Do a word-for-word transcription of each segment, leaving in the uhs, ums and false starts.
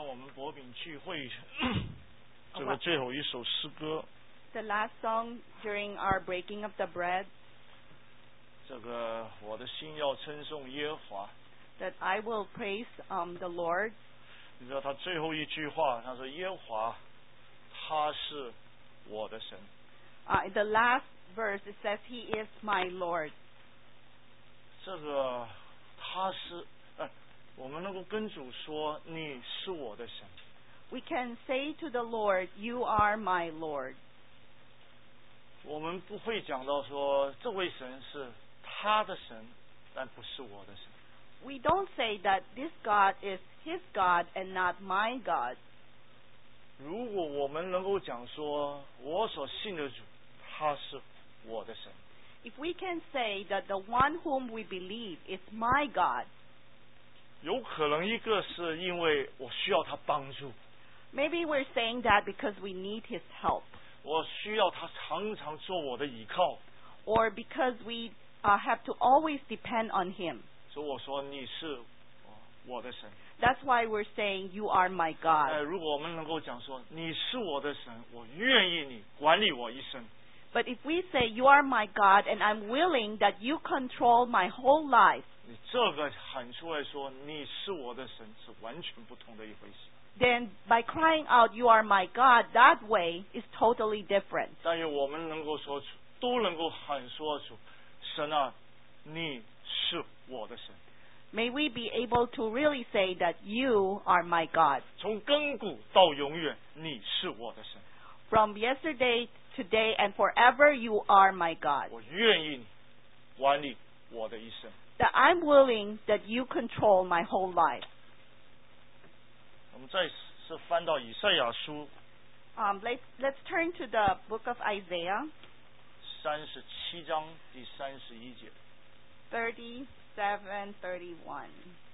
我们博饼聚会这个最后一首诗歌。 The last song during our breaking of the bread. 这个我的心要称颂耶和华。 That I will praise um, the Lord. 你知道他最后一句话，他说耶和华，他是我的神。 Uh, in the last verse, it says, He is my Lord. 这个他是，呃，我们能够跟主说，你是我的神。 We can say to the Lord, You are my Lord. 我们不会讲到说这位神是他的神，但不是我的神。 We don't say that this God is His God and not my God. 如果我们能够讲说，我所信的主，他是我的神。 If we can say that the one whom we believe is my God. 有可能一个是因为我需要他帮助。 Maybe we're saying that because we need His help. 我需要他常常做我的依靠。 Or because we uh, have to always depend on Him. 所以我说你是我的神。 That's why we're saying you are my God. 呃，如果我们能够讲说你是我的神，我愿意你管理我一生。 But if we say you are my God and I'm willing that you control my whole life. 你这个喊出来说你是我的神是完全不同的一回事。 Then by crying out you are my God that way is totally different. 但愿我们能够说出，都能够喊说出，神啊，你是我的神。 May we be able to really say that you are my God. 从亘古到永远，你是我的神。 From yesterday, today, and forever, you are my God. 我愿意你管理我的一生。 That I'm willing that you control my whole life. 我们再次翻到以赛亚书。 Um, let's let's turn to the book of Isaiah. 三十七章第三十一节。 Thirty-seven, thirty-one.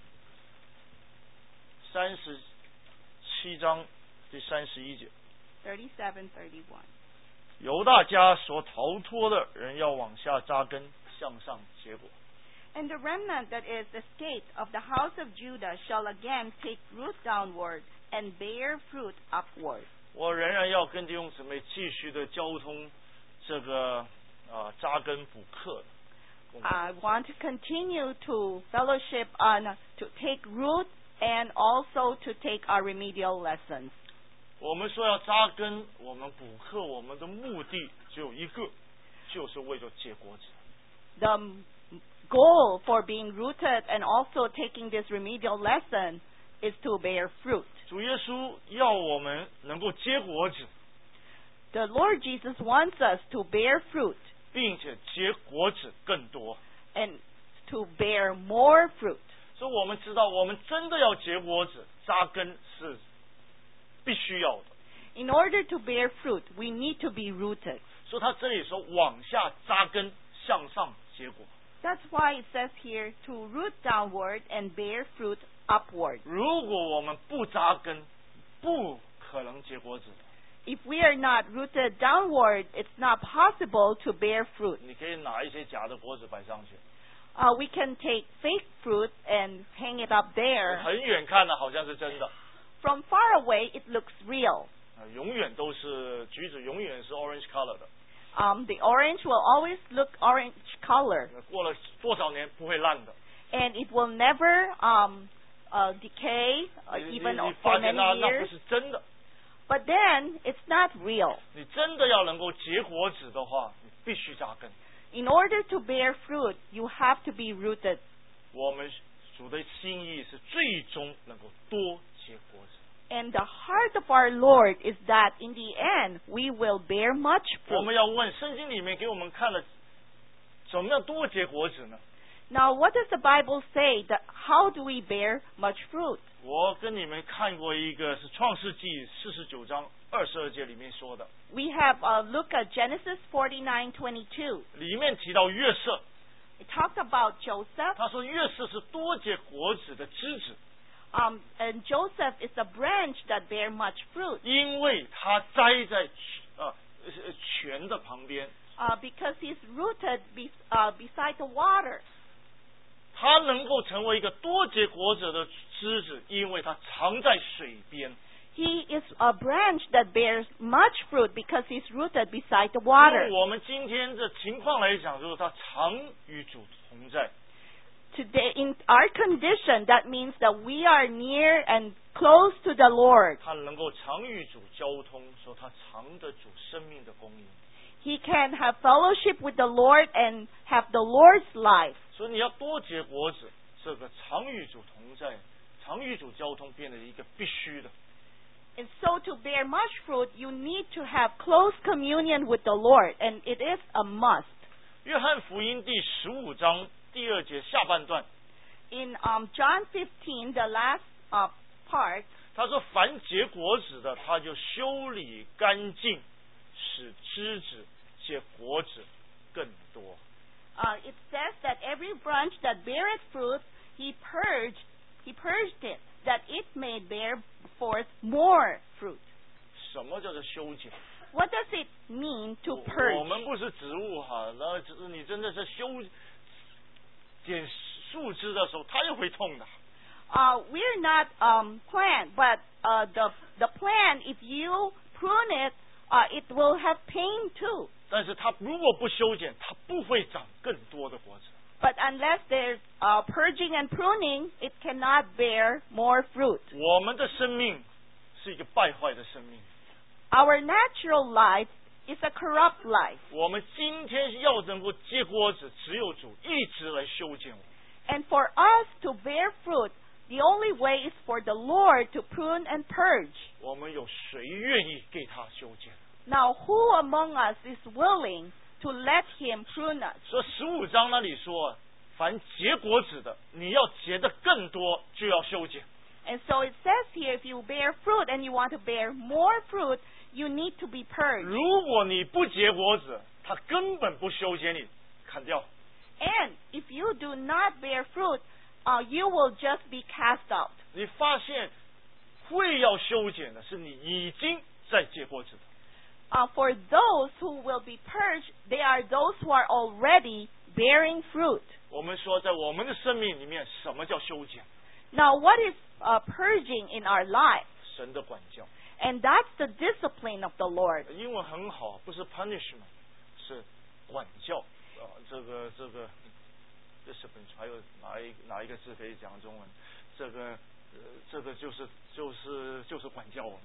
三十七章第三十一节。 Thirty-seven, thirty-one. 犹大家所逃脱的人要往下扎根，向上结果。 And the remnant that is escaped of the house of Judah shall again take root downward and bear fruit upward. 我仍然要跟弟兄姊妹继续的交通这个啊扎根补课。 I want to continue to fellowship on to take root and also to take our remedial lessons. 我们说要扎根，我们补课，我们的目的只有一个，就是为了结果子。 The goal for being rooted and also taking this remedial lesson is to bear fruit. 主耶稣要我们能够结果子。 The Lord Jesus wants us to bear fruit. 并且结果子更多。 And to bear more fruit. 所以我们知道，我们真的要结果子，扎根是必须要的。 In order to bear fruit, we need to be rooted. 所以他这里说往下扎根，向上结果。 That's why it says here to root downward and bear fruit upward. 如果我们不扎根，不可能结果子的。 If we are not rooted downward, it's not possible to bear fruit. 你可以拿一些假的果子摆上去。 Uh, we can take fake fruit and hang it up there. 很远看呢，好像是真的。 From far away, it looks real. 呃，永远都是橘子，永远是 orange color 的。 Um, the orange will always look orange color. 过了多少年不会烂的。 And it will never um, uh, decay, uh, 你 even 你 for 发现 many 那那不 years. 是真的。 But then, it's not real. 你真的要能够结果子的话，你必须扎根。 In order to bear fruit, you have to be rooted. 我们主的心意是最终能够多结果子。 And the heart of our Lord is that in the end, we will bear much 我 fruit. 们要问圣经里面给我们看了，怎么样多结果子呢？ Now, what does the Bible say? That how do we bear much fruit? 我跟你们看过一个是创世纪四十九章二十二节里面说的， We have a look at Genesis forty-nine twenty-two. 里面提到约瑟， It talks about Joseph. 他说约瑟是多结果子的枝子， Um, and Joseph is a branch that bear much fruit 因为他栽在呃泉的旁边， uh, because he's rooted be, uh, beside the water. 它能够成为一个多结果子的枝子，因为它藏在水边。 He is a branch that bears much fruit because he's rooted beside the water. 用我们今天的情况来讲，就是它常与主同在。 Today, in our condition, that means that we are near and close to the Lord. 它能够常与主交通，说它常得主生命的供应。 He can have fellowship with the Lord and have the Lord's life. 所以你要多结果子，这个常与主同在、常与主交通，变得一个必须的。 And so to bear much fruit, you need to have close communion with the Lord, and it is a must. 约翰福音第十五章第二节下半段 In um, John fifteen, the last uh, part, 他说：“凡结果子的，他就修理干净，使枝子结果子更多。” uh, it says that every branch that beareth fruit, he purged, he purged it, that it may bear forth more fruit. 什么叫做修剪？ What does it mean to 我 purge? 们不是植物哈，那只是你真的是修剪树枝的时候，它也会痛的。 Uh, we're not um, plant, but uh, the the plant, if you prune it, uh, it will have pain too. 但是它如果不修剪，它不会长更多的果子。 But unless there's uh, purging and pruning, it cannot bear more fruit. 我们的生命是一个败坏的生命。 Our natural life is a corrupt life. 我们今天要能够结果子，只有主一直来修剪我。 And for us to bear fruit, the only way is for the Lord to prune and purge. 我们有谁愿意给他修剪？ Now, who among us is willing to let Him prune us? 所以十五章那里说，凡结果子的，你要结得更多，就要修剪。 And so it says here, if you bear fruit and you want to bear more fruit, you need to be purged. 如果你不结果子，他根本不修剪你，砍掉。 And if you do not bear fruit, uh, you will just be cast out. 你发现会要修剪的是你已经在结果子的。 Uh, for those who will be purged, they are those who are already bearing fruit. 我们说，在我们的生命里面，什么叫修剪？ Now, what is uh, purging in our life? 神的管教。 And that's the discipline of the Lord. 英文很好，不是 punishment， 是管教。啊，这个这个 discipline 还有哪一哪一个字可以讲中文？这个呃，这个就是就是就是管教我们。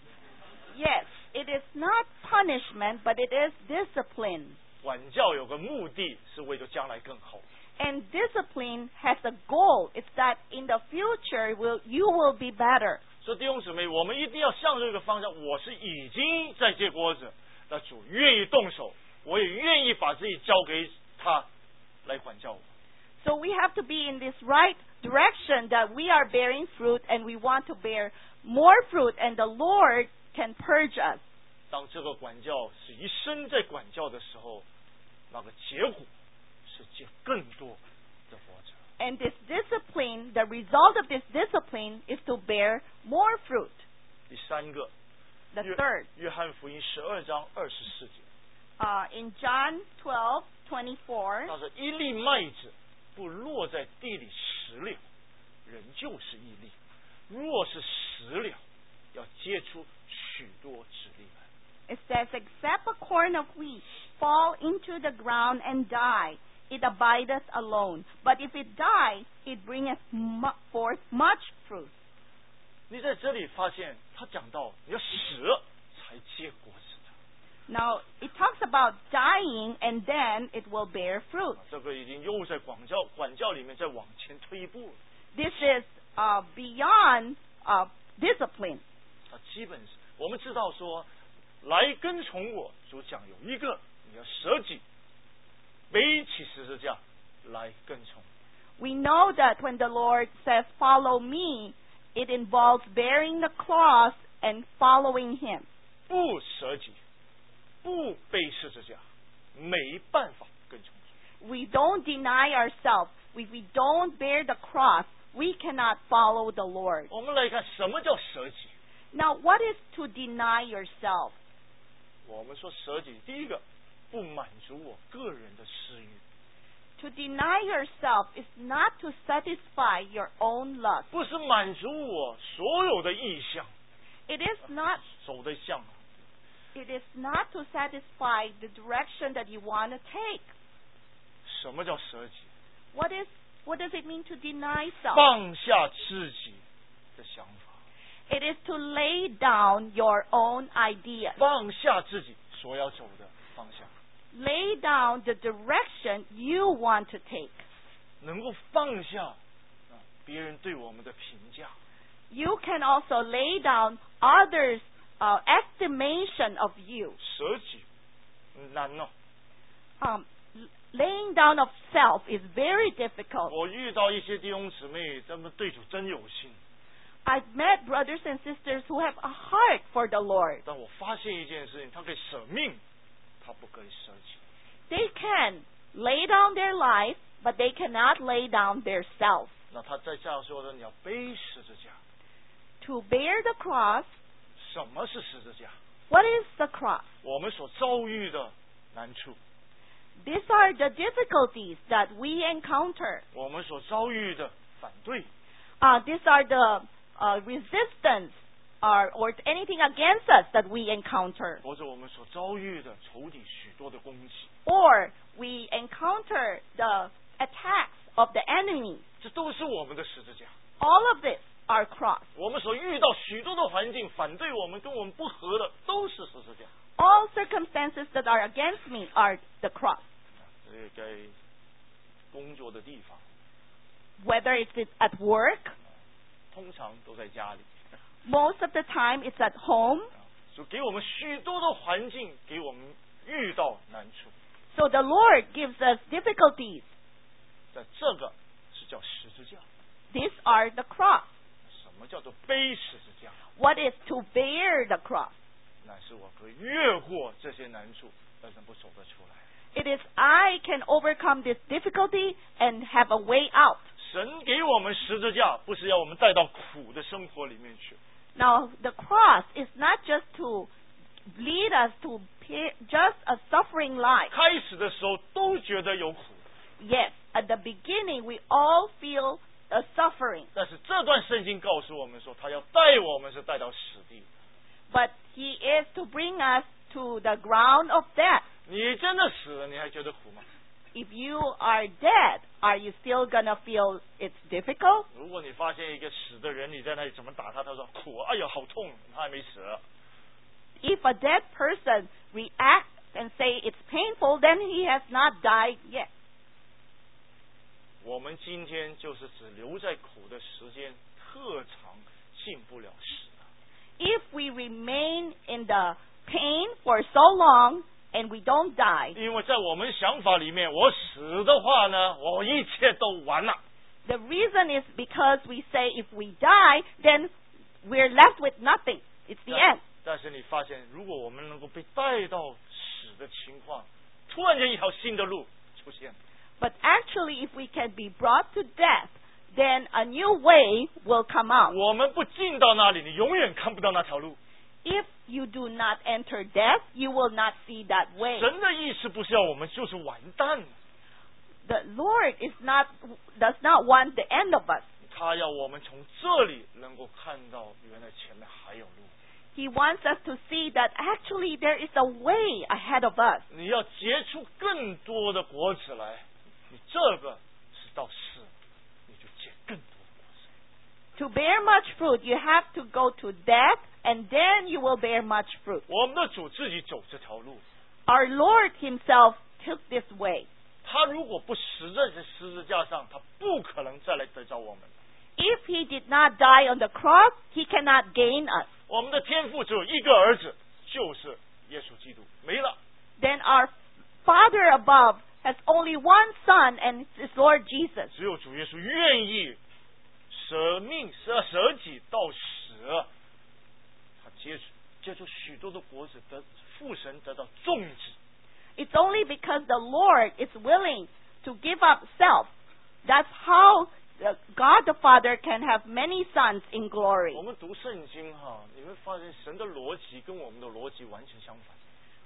Yes, it is not punishment, but it is discipline. 管教有个目的，是为了将来更好。 And discipline has a goal. It's that in the future will you will be better. 所以弟兄姊妹，我们一定要向这个方向。我是已经在结果子，那主愿意动手，我也愿意把自己交给他来管教我。 So we have to be in this right direction that we are bearing fruit and we want to bear more fruit and the Lord can purge us. 当这个管教是一生在管教的时候，那个结果是结更多的果子。 And this discipline, the result of this discipline is to bear more fruit. 第三个， The 约 third, 约翰福音十二章二十四节， uh, in John twelve twenty-four, 他说：“一粒麦子不落在地里死了，人就是一粒；若是死了，要结出许多子粒来。” it says, except a corn of wheat fall into the ground and die, it abideth alone. But if it die, it bringeth mu- forth much fruit. 你在这里发现，他讲到你要死了才结果子的。 Now, it talks about dying and then it will bear fruit. 这个已经又在管教管教里面再往前推一步了。 This is uh, beyond uh, discipline. 啊，基本我们知道说，来跟从我，主讲有一个，你要舍己，背起十字架来跟从。 We know that when the Lord says, follow me, it involves bearing the cross and following Him. 不舍己，不背十字架，没办法跟从主。 We don't deny ourselves. If we don't bear the cross, we cannot follow the Lord. 我们来看什么叫舍己。 Now, what is to deny yourself? 我们说舍己，第一个不满足我个人的私欲。 To deny yourself is not to satisfy your own lust. 不是满足我所有的意向。 It is not 走的向。 it is not to satisfy the direction that you want to take. 什么叫舍己？ What is what does it mean to deny self? 放下自己的想法， It is to lay down your own ideas. 放下自己所要走的方向， Lay down the direction you want to take. 能够放下啊别人对我们的评价， You can also lay down others' uh, estimation of you. 舍己难呢、 Um, l- laying down of self is very difficult. 我遇到一些弟兄姊妹，他们对主真有心， I've met brothers and sisters who have a heart for the Lord. 但我发现一件事情，他可以舍命，他不可以舍己。 They can lay down their life, but they cannot lay down their self. 那他在下说的，你要背十字架。 To bear the cross, 什么是十字架？ what is the cross? 我们所遭遇的难处， These are the difficulties that we encounter. 我们所遭遇的反对， Uh, these are the uh, resistance or, or anything against us that we encounter. 或者我们所遭遇的仇敌许多的攻击， Or we encounter the attacks of the enemy. 这都是我们的十字架。 All of this are cross. 我们所遇到许多的环境反对我们、跟我们不合的，都是十字架。 All circumstances that are against me are the cross. 所以在工作的地方， Whether it's at work, 通常都在家里， most of the time it's at home. 就给我们许多的环境，给我们遇到难处。 So the Lord gives us difficulties. 在这个是叫十字架。 These are the cross. 什么叫做背十字架？ What is to bear the cross? 乃是我可以越过这些难处，而能够走得出来。 It is I can overcome this difficulty and have a way out. 神给我们十字架，不是要我们带到苦的生活里面去。 Now, the cross is not just to lead us to pe- just a suffering life. 开始的时候都觉得有苦， Yes, at the beginning we all feel a suffering. 但是这段圣经告诉我们说，他要带我们是带到死地。 But He is to bring us to the ground of death. 你真的死了，你还觉得苦吗？ If you are dead, are you still gonna feel it's difficult? 如果你发现一个死的人，你在那里怎么打他？他说苦，哎呀，好痛，他还没死。 If a dead person reacts and say it's painful, then he has not died yet. 我们今天就是只留在苦的时间特长，进不了死。 If we remain in the pain for so long and we don't die, 因为在我们想法里面，我死的话呢，我一切都完了。 the reason is because we say if we die, then we're left with nothing. It's the 但 end. 但是你发现，如果我们能够被带到死的情况，突然间一条新的路出现。 But actually, if we can be brought to death, then a new way will come out. 我们不进到那里，你永远看不到那条路。 If you do not enter death, you will not see that way. 神的意思不是要我们就是完蛋， The Lord is not does not want the end of us. 他要我们从这里能够看到，原来前面还有路。 He wants us to see that actually there is a way ahead of us. 你要结出更多的果子来，你这个是到死，你就结更多的果子。 To bear much fruit, you have to go to death, and then you will bear much fruit. 我们的主自己走这条路， Our Lord Himself took this way. 他如果不死在这十字架上，他不可能再来得着我们。 If He did not die on the cross, He cannot gain us. 我们的天父只有一个儿子，就是耶稣基督，没了。 Then our Father above has only one Son, and it's Lord Jesus. 只有主耶稣愿意舍命舍舍己到死，他结出结出许多的果子，得父神得到众子。 It's only because the Lord is willing to give up self. That's how uh, God the Father can have many sons in glory. 我们读圣经哈，你会发现神的逻辑跟我们的逻辑完全相反。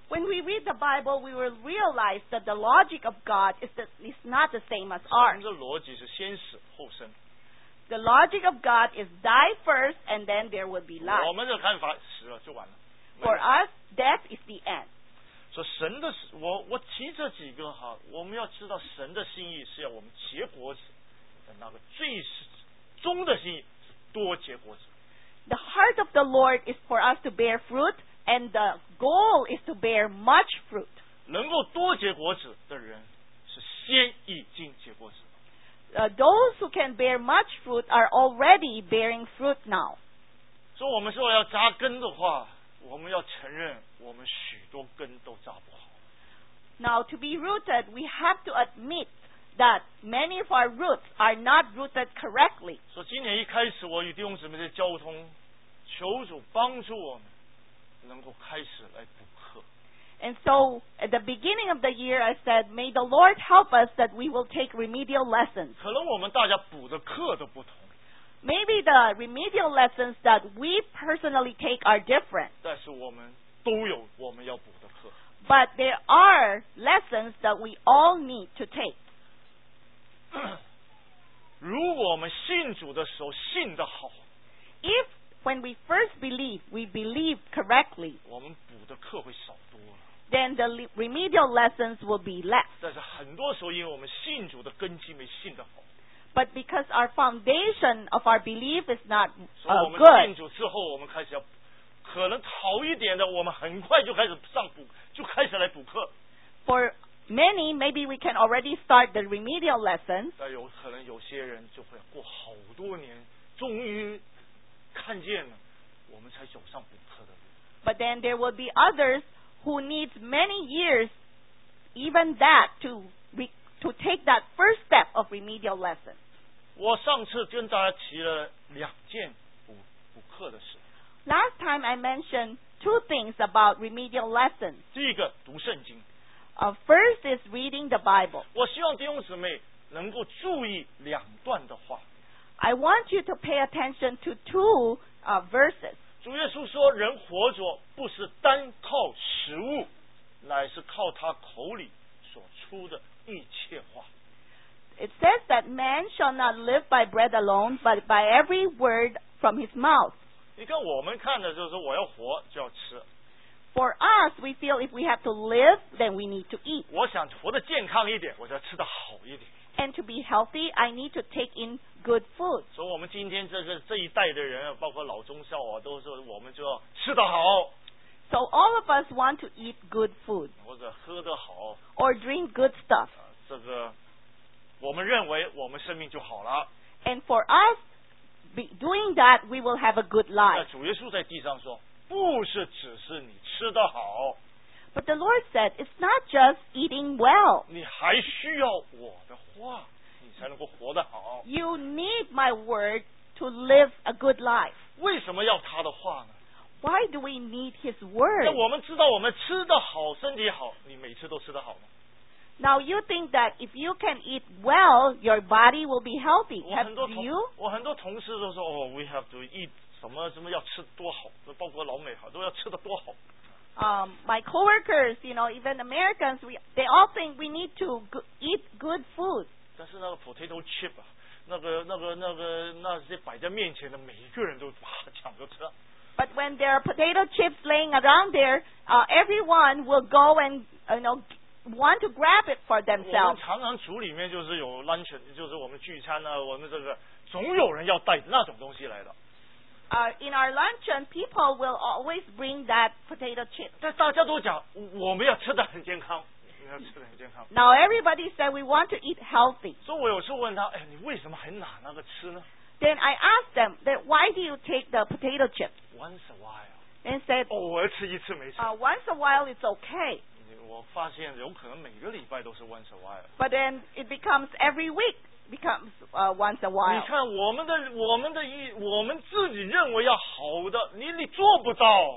When we read the Bible, we will realize that the logic of God is, that is not the same as 我 ours. 们的逻辑是先死后生， The logic of God is die first and then there will be 我 life. 们的看法死了就完了。 For us, death is the end. 说神的，我我提这几个哈，我们要知道神的心意是要我们结果子，那个最终的心意是多结果子。 The heart of the Lord is for us to bear fruit, and the goal is to bear much fruit. 能够多结果子的人，是先已经结果子。 Uh, those who can bear much fruit are already bearing fruit now. 所以我们说要扎根的话，我们要承认我们许多根都扎不好。 Now, to be rooted, we have to admit that many of our roots are not rooted correctly. 所以今年一开始，我与弟兄姊妹的交通，求主帮助我们能够开始来补课。 And so, at the beginning of the year, I said, may the Lord help us that we will take remedial lessons. 可能我们大家补的课都不同， Maybe the remedial lessons that we personally take are different, 但是我们都有我们要补的课。 but there are lessons that we all need to take. 如果我们信主的时候信得好， If, when we first believe, we believe correctly, 我们补的课会少多了。 then the le- remedial lessons will be less. 但是很多时候，因为我们信主的根基没信得好， But because our foundation of our belief is not 所以我 uh, 们 good, 信主之后，我们开始要可能好一点的，我们很快就开始上补，就开始来补课。 for many, maybe we can already start the remedial lessons, 但有可能有些人就会过好多年，终于看见了，我们才走上补课的路。 but then there will be others who needs many years, even that, to re- to take that first step of remedial lessons. 我上次跟大家提了两件补补课的事。 Last time I mentioned two things about remedial lessons. 第一个读圣经， Uh, first is reading the Bible. 我希望弟兄姊妹能够注意两段的话。 I want you to pay attention to two uh, verses. 主耶稣说：“人活着不是单靠食物，乃是靠他口里所出的一切话。” It says that man shall not live by bread alone, but by every word from his mouth. 你看，我们看的就是说我要活就要吃， For us, we feel if we have to live, then we need to eat. 我想活得健康一点，我就要吃得好一点。 And to be healthy, I need to take in good food. 所以，我们今天这个这一代的人，包括老中少啊，都是我们就要吃得好， So all of us want to eat good food 或者喝得好。 or drink good stuff. 这个我们认为我们生命就好了。 And for us, be doing that, we will have a good 那 life. 主耶稣在地上说，不是只是你吃得好， But the Lord said, it's not just eating well. 你还需要我的话，你才能够活得好。 You need my word to live a good life. 为什么要他的话呢？ Why do we need His 那 word? 我们知道我们吃得好，身体好，你每次都吃得好吗？ Now you think that if you can eat well, your body will be healthy. 我 Have 很多同 you? 我很多同事都说哦 ，we have to eat 什么什么要吃多好，包括老美好都要吃得多好。 Um, my coworkers, you know, even Americans, we they all think we need to go- eat good food. 但是那个 potato chip 啊，那个那个那个那些摆在面前的每一个人都哇抢着吃。 But when there are potato chips laying around there, uh, everyone will go and uh, you know want to grab it for 我们 themselves. 常常组里面就是有 lunch， 就是我们聚餐啊，我们这个总有人要带那种东西来的。 Uh, in our luncheon, people will always bring that potato chip. 但大家都讲我们要吃的很健康，我们要吃的很健康。 Now everybody said we want to eat healthy. 所以我有时候问他，哎，你为什么还拿那个吃呢 Then I asked them that why do you take the potato chip? ？Once a while， And said, 偶尔吃一次没事。 uh, once a while it's okay. 我发现有可能每个礼拜都是 once a while。 But then it becomes every week becomes uh, once a 你 while. 看我们的我们的一我们自己认为要好的，你你做不到，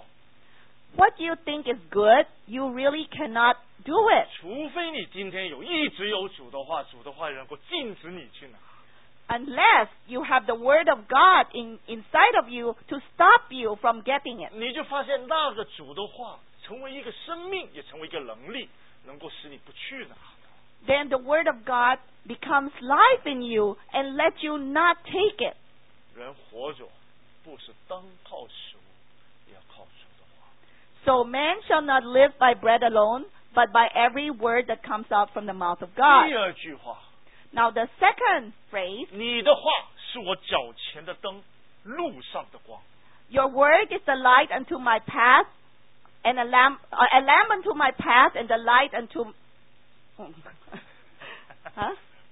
What you think is good, you really cannot do it. 除非你今天有一直有主的话，主的话能够禁止你去拿。 Unless you have the word of God in, inside of you to stop you from getting it. 你就发现那个主的话成为一个生命，也成为一个能力，能够使你不去哪。 Then the word of God becomes life in you and let you not take it. 人活着不是单靠食物，也要靠主的话。 So man shall not live by bread alone, but by every word that comes out from the mouth of God. 第二句话， Now the second phrase, 你的话是我脚前的灯，路上的光。 your word is the light unto my path, and a lamp, uh, a lamp unto my path, and the light unto, huh?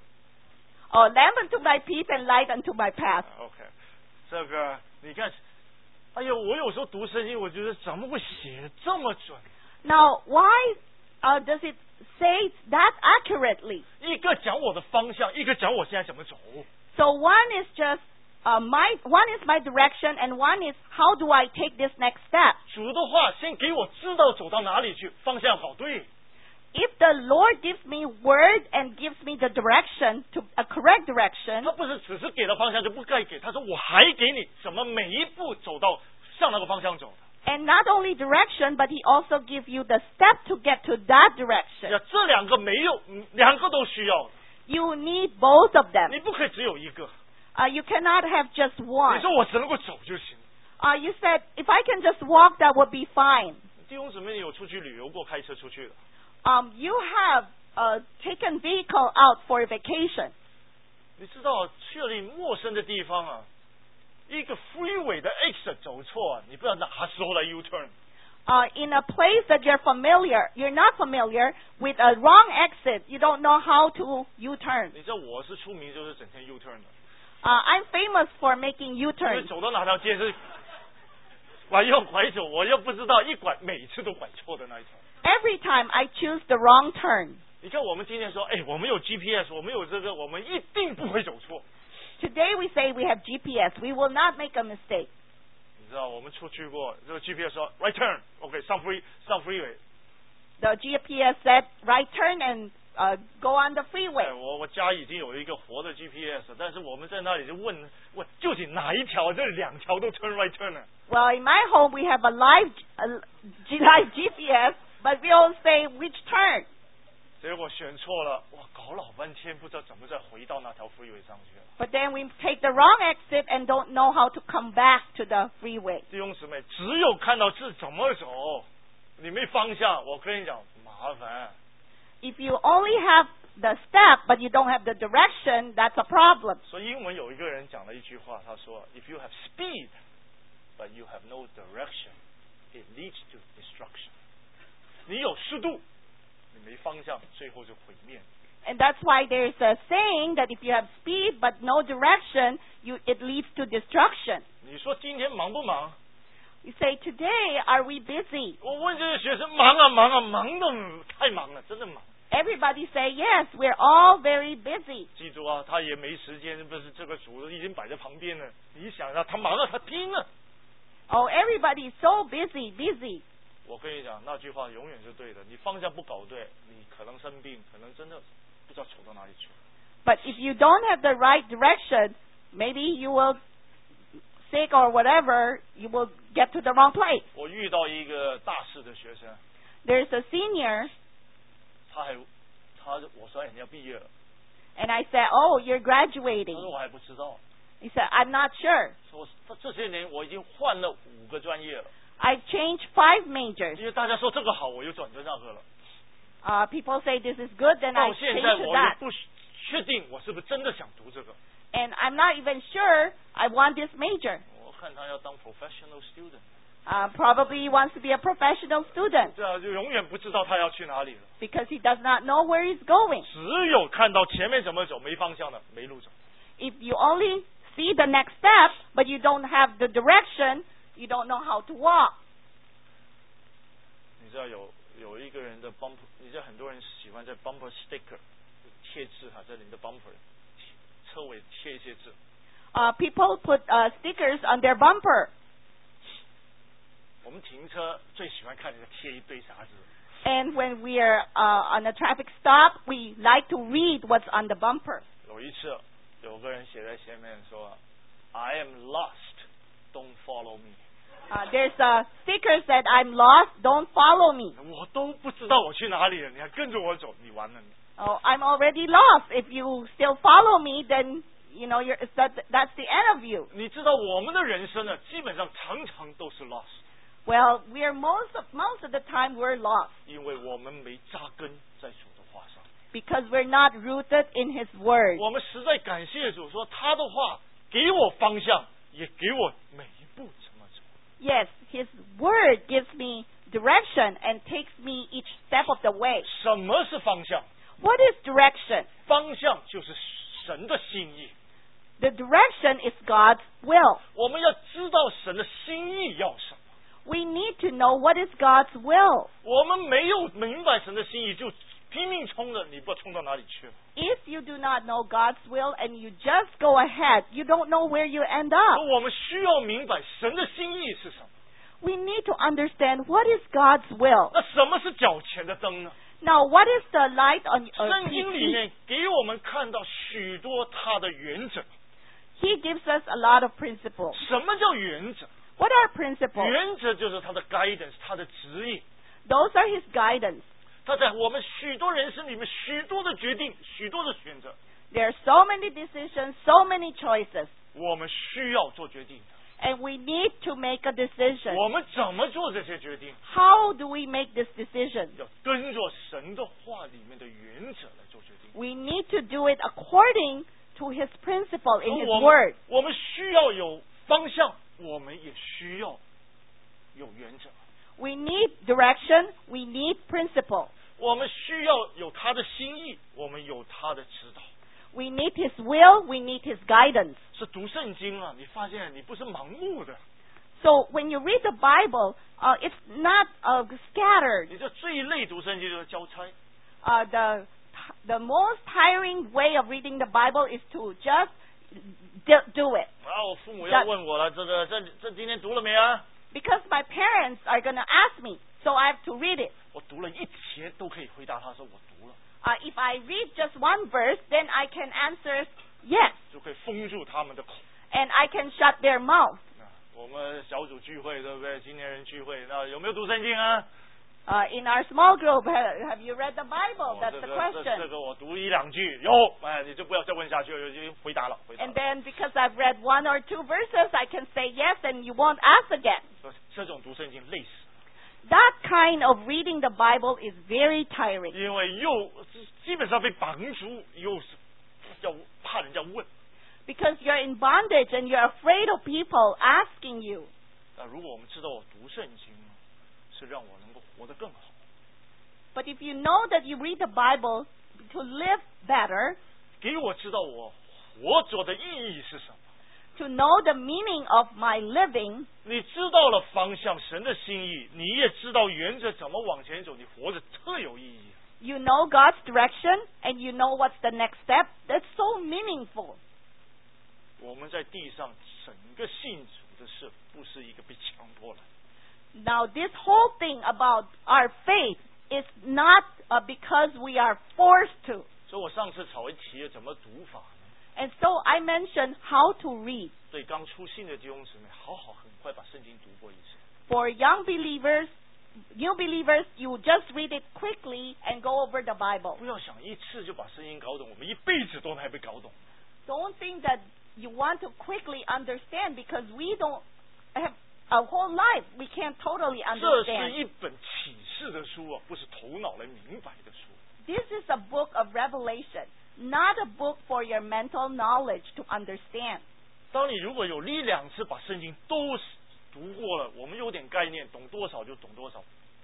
Oh, lamp unto my feet and light unto my path. OK， 这个你看，哎呦，我有时候读圣经，我觉得怎么会写这么准？ Now, why uh, does it say that accurately? 一个讲我的方向，一个讲我现在怎么走。 So one is just uh, my, one is my direction, and one is how do I take this next step? 主的话先给我知道走到哪里去，方向好对。 If the Lord gives me word and gives me the direction to a correct direction, 他不是只是给了方向就不该给，他说我还给你怎么每一步走到向那个方向走的。 and not only direction, but He also gives you the step to get to that direction. 呀，这两个没有，嗯两个都需要的， You need both of them. 你不可以只有一个。 Uh, you cannot have just 你 one. 说我只能够走就行。 Uh, you said, if I can just walk, that would be fine. 弟兄姊妹，你有出去旅游过，开车出去的？ Um, you have uh, taken vehicle out for a vacation. 你知道去了你陌生的地方啊，一个 freeway 的 exit 走错啊，你不知道哪时候来 U turn。 Uh, in a place that you're familiar, you're not familiar with a wrong exit. You don't know how to U-turn. 你知道我是出名就是整天 U turn 的， Uh, I'm famous for making 因为 U-turns. 走到哪条街是拐右拐左，我又不知道一拐每次都拐错的那一种。 Every time I choose the wrong turn. 你看我们今天说，哎，我们有 G P S， 我们有这个，我们一定不会走错。 Today we say we have G P S. We will not make a mistake. 你知道我们出去过，这个 G P S 说 right turn，OK，、okay, 上 free 上 freeway。 The G P S said right turn and uh, go on the 哎， freeway. 我我家已经有一个活的 G P S， 但是我们在那里就问问，究竟哪一条？这两条都 turn right turn 呢？ Well, in my home we have a live, a live G P S, but we all say which turn. 结果选错了，哇，搞老半天不知道怎么再回到那条 freeway 上去了。 But then we take the wrong exit and don't know how to come back to the freeway. 弟兄姊妹，只有看到是怎么走，你没方向，我跟你讲麻烦。 If you only have the step but you don't have the direction, that's a problem. 所以英文有一个人讲了一句话，他说 ：“If you have speed, but you have no direction, it leads to destruction。”你有速度，你没方向，最后就毁灭。 And that's why there's a saying that if you have speed but no direction, you, it leads to destruction. 你说今天忙不忙？ You say, today, are we busy? 我问这些学生，忙啊忙啊，忙的太忙了，真的忙。 Everybody say, yes, we're all very busy. 记住啊，他也没时间，不是这个主已经摆在旁边了。你想啊，他忙了，他拼了。 Oh, everybody's so busy, busy. 我跟你讲，那句话永远是对的。你方向不搞对，你可能生病，可能真的不知道走到哪里去。 But if you don't have the right direction, maybe you will sick or whatever, you will get to the wrong place. 我遇到一个大四的学生， There's a senior, 他还他我说哎你要毕业了， and I said, oh, you're 他 graduating. 说我还不知道。 He said, I'm not sure. 说他这些年我已经换了五个专业了， I've changed five majors. 因为大家说这个好，我又转到那个了。 Uh, people say this is good, then I 到现 change 在 to 我也 that. 不确定我是不是真的想读这个。 And I'm not even sure I want this major. 我看他要当 professional student， Uh, probably he wants to be a professional student 这样就永远不知道他要去哪里了。 because he does not know where he's going. 只有看到前面怎么走，没方向的，没路走。 If you only see the next step, but you don't have the direction, you don't know how to walk. 你知道有有一个人的 bumper， 你知道很多人喜欢在 bumper sticker 贴字哈，在你的 bumper 车尾贴一些字。 Uh, people put uh, stickers on their bumper. 我们停车最喜欢看人家贴一堆啥字。 And when we are uh, on a traffic stop, we like to read what's on the bumper. 有一次，有个人写在前面说 ：“I am lost, don't follow me。” Uh, there's a sticker that I'm lost, don't follow me. 我都不知道我去哪里了，你还跟着我走，你完了你。 Oh, I'm already lost. If you still follow me, then you know you're, that, that's the end of you. 你知道我们的人生呢，基本上常常都是 lost， Well, we're most of, most of the time we're lost 因为我们没扎根在主的话上。 because we're not rooted in His Word. 我们实在感谢主，说他的话给我方向，也给我每一步怎么走。 Yes, His Word gives me direction and takes me each step of the way. 什么是方向？ What is direction? 方向就是神的心意。 The direction is God's will. 我们要知道神的心意要什么。 We need to know what is God's will. 我们没有明白神的心意，就拼命冲着，你不知道冲到哪里去了。 If you do not know God's will and you just go ahead, you don't know where you end up. 我们需要明白神的心意是什么。 We need to understand what is God's will. 那什么是脚前的灯呢？ Now, what is the light on your 圣经里 feet? 面给我们看到许多他的原则。 He gives us a lot of principles. 什么叫原则？ What are principles? 原则就是他的 guidance， 他的指引。 Those are His guidance. 他在我们许多人生里面许多的决定，许多的选择， There are so many decisions, so many choices, 我们需要做决定。 and we need to make a decision. 我们怎么做这些决定？ How do we make this decision? 要跟着神的话里面的原则来做决定。 We need to do it according to His principle in His 我们 Word. 我们需要有方向，我们也需要有原则。 We need direction. We need principle. 我们需要有他的心意，我们有他的指导。 We need His will. We need His guidance. 是读圣经啊，你发现你不是盲目的， So when you read the Bible, uh, it's not uh, scattered. 你这最累读圣经就是交差。 Uh, the the most tiring way of reading the Bible is to just do, do it. 啊，我父母要问我了，这个这这今天读了没啊？ Because my parents are going to ask me, so I have to read it. 我读了一节都可以回答他说我读了， Uh, if I read just one verse, then I can answer yes, 就可以封住他们的口。 and I can shut their mouth. 啊，我们小组聚会对不对？青年人聚会，那有没有读圣经啊？ Uh, in our small group, have, have you read the Bible? 哦 That's 这 the 个这这 question. 个我读一两句有，哎，你就不要再问下去了，就回答了，回答了 And。then because I've read one or two verses, I can say yes, and you won't ask again. 说这种读圣经累死， That kind of reading the Bible is very tiring 因为又基本上被绑住，又是要怕人家问。 because you're in bondage and you're afraid of people asking you. 那如果我们知道我读圣经是让我能够活得更好， But if you know that you read the Bible to live better, 给我知道我活着的意义是什么。 to know the meaning of my living, 你知道了方向，神的心意，你也知道原则怎么往前走，你活着特有意义。 you know God's direction, and you know what's the next step. That's so meaningful. 我们在地上整个信主的事，不是一个被强迫来。 Now, this whole thing about our faith is not uh, because we are forced to. 所以我上次稍微提了怎么读法呢？ And so I mentioned how to read. 对刚出信的弟兄姊妹，好好很快把圣经读过一次。 For young believers, new believers, you just read it quickly and go over the Bible. 不要想一次就把圣经搞懂，我们一辈子都还没搞懂。 Don't think that you want to quickly understand because we don't have a whole life. We can't totally 这是 understand. 一本启示的书啊，不是头脑来明白的书。 This is a book of revelation, not a book for your mental knowledge to understand. 当你如果有一两次把圣经都读过了，我们有点概念，懂多少就懂多少。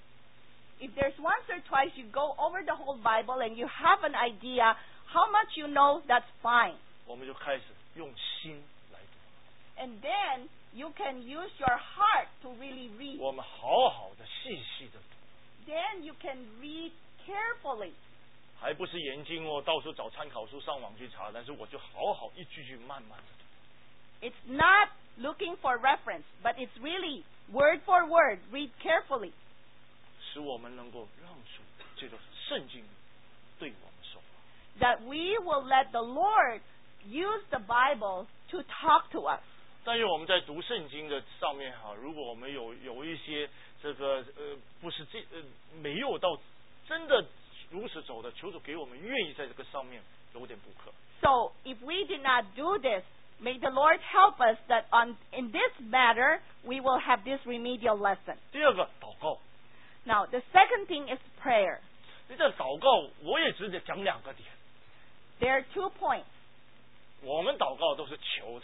If there's once or twice you go over the whole Bible and you have an idea how much you know, that's fine. 我们就开始用心来读， And then you can use your heart to really read. 我们好好的、细细的读， Then you can read carefully. 还不是研经哦，到处找参考书、上网去查，但是我就好好一句句慢慢的读。 It's not looking for reference, but it's really word for word. Read carefully. 使我们能够让主这个圣经对我们说话。 That we will let the Lord use the Bible to talk to us. 但愿我们在读圣经的上面哈，如果我们有有一些这个呃不是这呃没有到真的如此走的，求主给我们愿意在这个上面有点补课。 So if we did not do this, may the Lord help us that on in this matter we will have this remedial lesson. 第二个祷告。 Now the second thing is prayer. 你这祷告我也只得讲两个点。 There are two points. 我们祷告都是求的。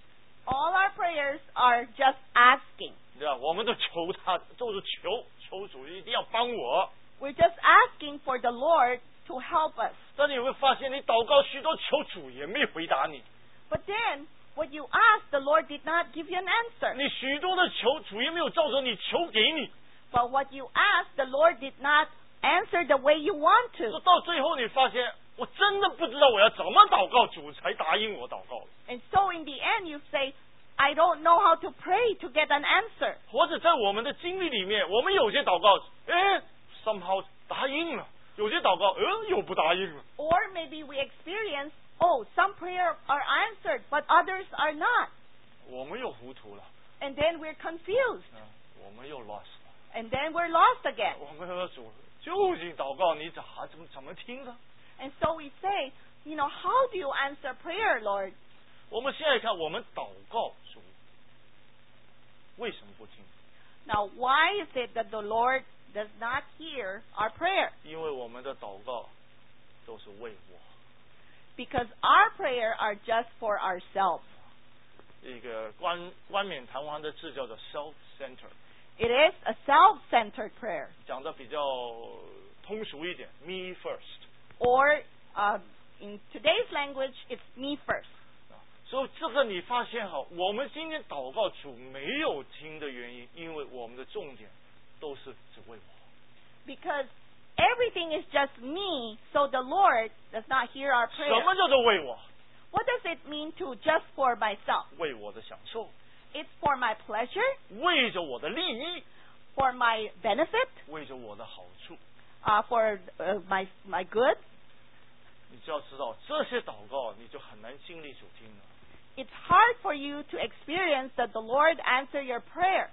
All our prayers are just asking. 对吧？我们都求他，都是求求主一定要帮我。 We're just asking for the Lord to help us. 但你有没有发现，你祷告许多求主也没回答你。 But then, what you asked, the Lord did not give you an answer. 你许多的求主也没有照着你求给你。 But what you asked, the Lord did not answer the way you want to. 到最后你发现，我真的不知道我要怎么祷告，主才答应我祷告。 And so in the end, you say, I don't know how to pray to get an answer. 或者在我们的经历里面，我们有些祷告，哎 ，somehow 答应了；有些祷告，呃，又不答应了。 Or maybe we experience, oh, some prayers are answered, but others are not. 我们又糊涂了。 And then we're confused. 嗯，我们又 lost 了。 And then we're lost again. 我们说主，究竟祷告你咋怎么怎么听的？ And so we say, you know, how do you answer prayer, Lord? 我们现在看，我们祷告主为什么不听？ Now, why is it that the Lord does not hear our prayer? 因为我们的祷告都是为我。 Because our prayer are just for ourselves. 一个冠冠冕堂皇的字叫做 self-centered。 It is a self-centered prayer. 讲的比较通俗一点 ，me first。 Or, uh, in today's language, it's me first. 所以这个你发现哈，我们今天祷告主没有听的原因，因为我们的重点都是只为我。 Because everything is just me, so the Lord does not hear our 什 prayer. 么叫做为我？ What does it mean to just for myself? 为我的享受， It's for my pleasure, 为着我的利益， for my benefit, 为着我的好处。 uh, for uh, my my good. 你就要知道，这些祷告你就很难经历主听了。 It's hard for you to experience that the Lord answer your prayer.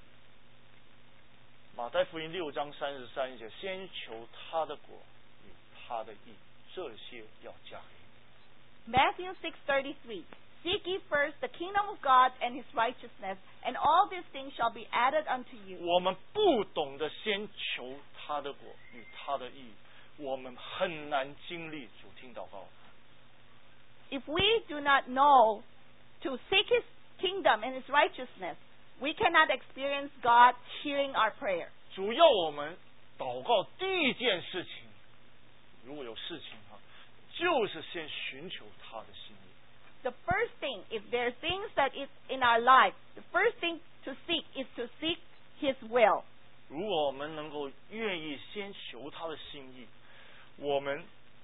马太福音六章三十三节，先求他的国与他的义，这些要加给你。 Matthew six thirty-three. Seek ye first the kingdom of God and his righteousness, and all these things shall be added unto you. 我们不懂得先求他的国与他的义，我们很难经历主听祷告。 If we do not know to seek his kingdom and his righteousness, we cannot experience God hearing our prayer. 主要我们祷告第一件事情，如果有事情哈，就是先寻求他的心意。 The first thing, if there are things that is in our life, the first thing to seek is to seek his will. 如果我们能够愿意先求他的心意，我们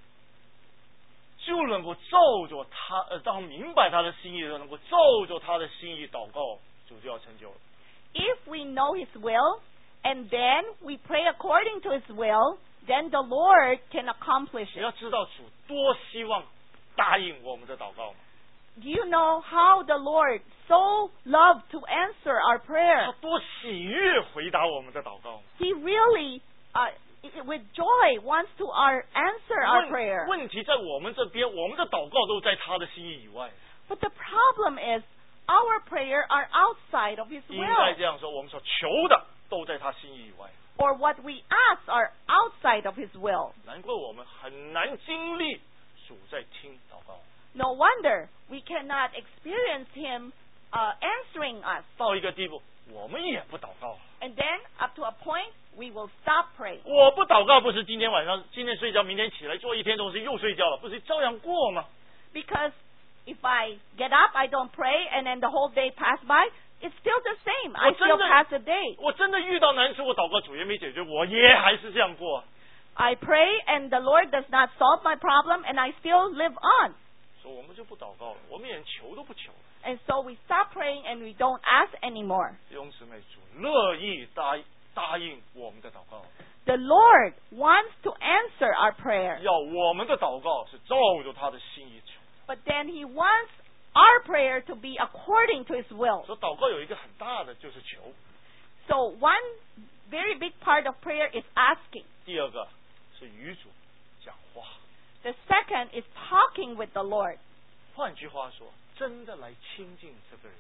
就能够照着他，呃，当明白他的心意的时候，能够照着他的心意祷告，主就要成就了。 If we know his will, and then we pray according to his will, then the Lord can accomplish 你 it. 要知道主多希望答应我们的祷告吗？ Do you know how the Lord so loved to answer our 他 prayer? 多喜悦回答我们的祷告吗？ He really, uh, with joy, wants to our, answer our 问 prayer. 问题在我们这边，我们的祷告都在他的心意以外。 But the problem is, our prayer are outside of his 应该 will. 这样说，我们所求的都在他心意以外。 Or what we ask are outside of his will. 难怪我们很难经历主在听祷告。 No wonder we cannot experience him uh, answering us. 到一个地步，我们也不祷告。 And then, up to a point, we will stop praying. 我不祷告，不是今天晚上今天睡觉，明天起来做一天东西又睡觉了，不是照样过吗？ Because if I get up, I don't pray, and then the whole day pass by, it's still the same. I 我真 still 的 pass the day. 我真的遇到难处，我祷告主也没解决，我也还是这样过。 I pray, and the Lord does not solve my problem, and I still live on. 所以我们就不祷告了，我们连求都不求了。 And so we stop praying, and we don't ask anymore. 弟兄姊妹，主乐意答答应我们的祷告， The Lord wants to answer our prayer, 要我们的祷告是照着他的心意求。 but then He wants our prayer to be according to His will. 所以祷告有一个很大的就是求。 So one very big part of prayer is asking. 第二个是与主讲话。 The second is talking with the Lord. 换句话说，真的来亲近这个人。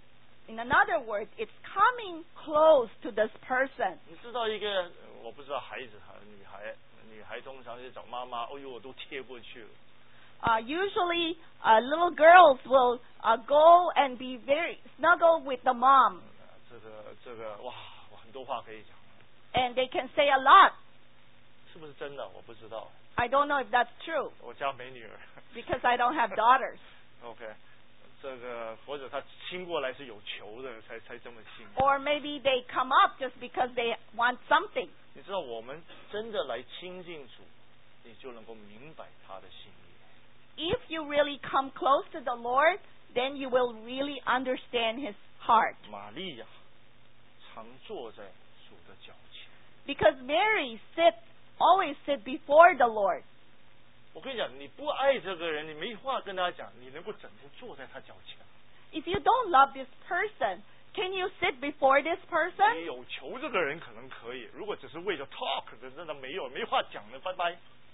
In another word, it's coming close to this person. 你知道一个，我不知道孩子哈，女孩，女孩通常是找妈妈，哎呦，我都贴过去了。 Uh, usually, uh, little girls will uh, go and be very snuggle with the mom, 这个这个哇，我很多话可以讲， and they can say a lot. 是不是真的？我不知道， I don't know if that's true 我家没女儿。 because I don't have daughters. OK， 这个或者他亲过来是有求的，才才这么亲。 Or maybe they come up just because they want something. 你知道，我们真的来亲近主，你就能够明白他的心意。 If you really come close to the Lord, then you will really understand His heart. 玛利亚常坐在主的脚前。 Because Mary sit, always sit before the Lord. 我跟你讲，你不爱这个人，你没话跟他讲，你能够整天坐在他脚前。 If you don't love this person, can you sit before this 你 person? 有求这个人可能可以，如果只是为了 talk 的，真的没有没话讲的，拜拜。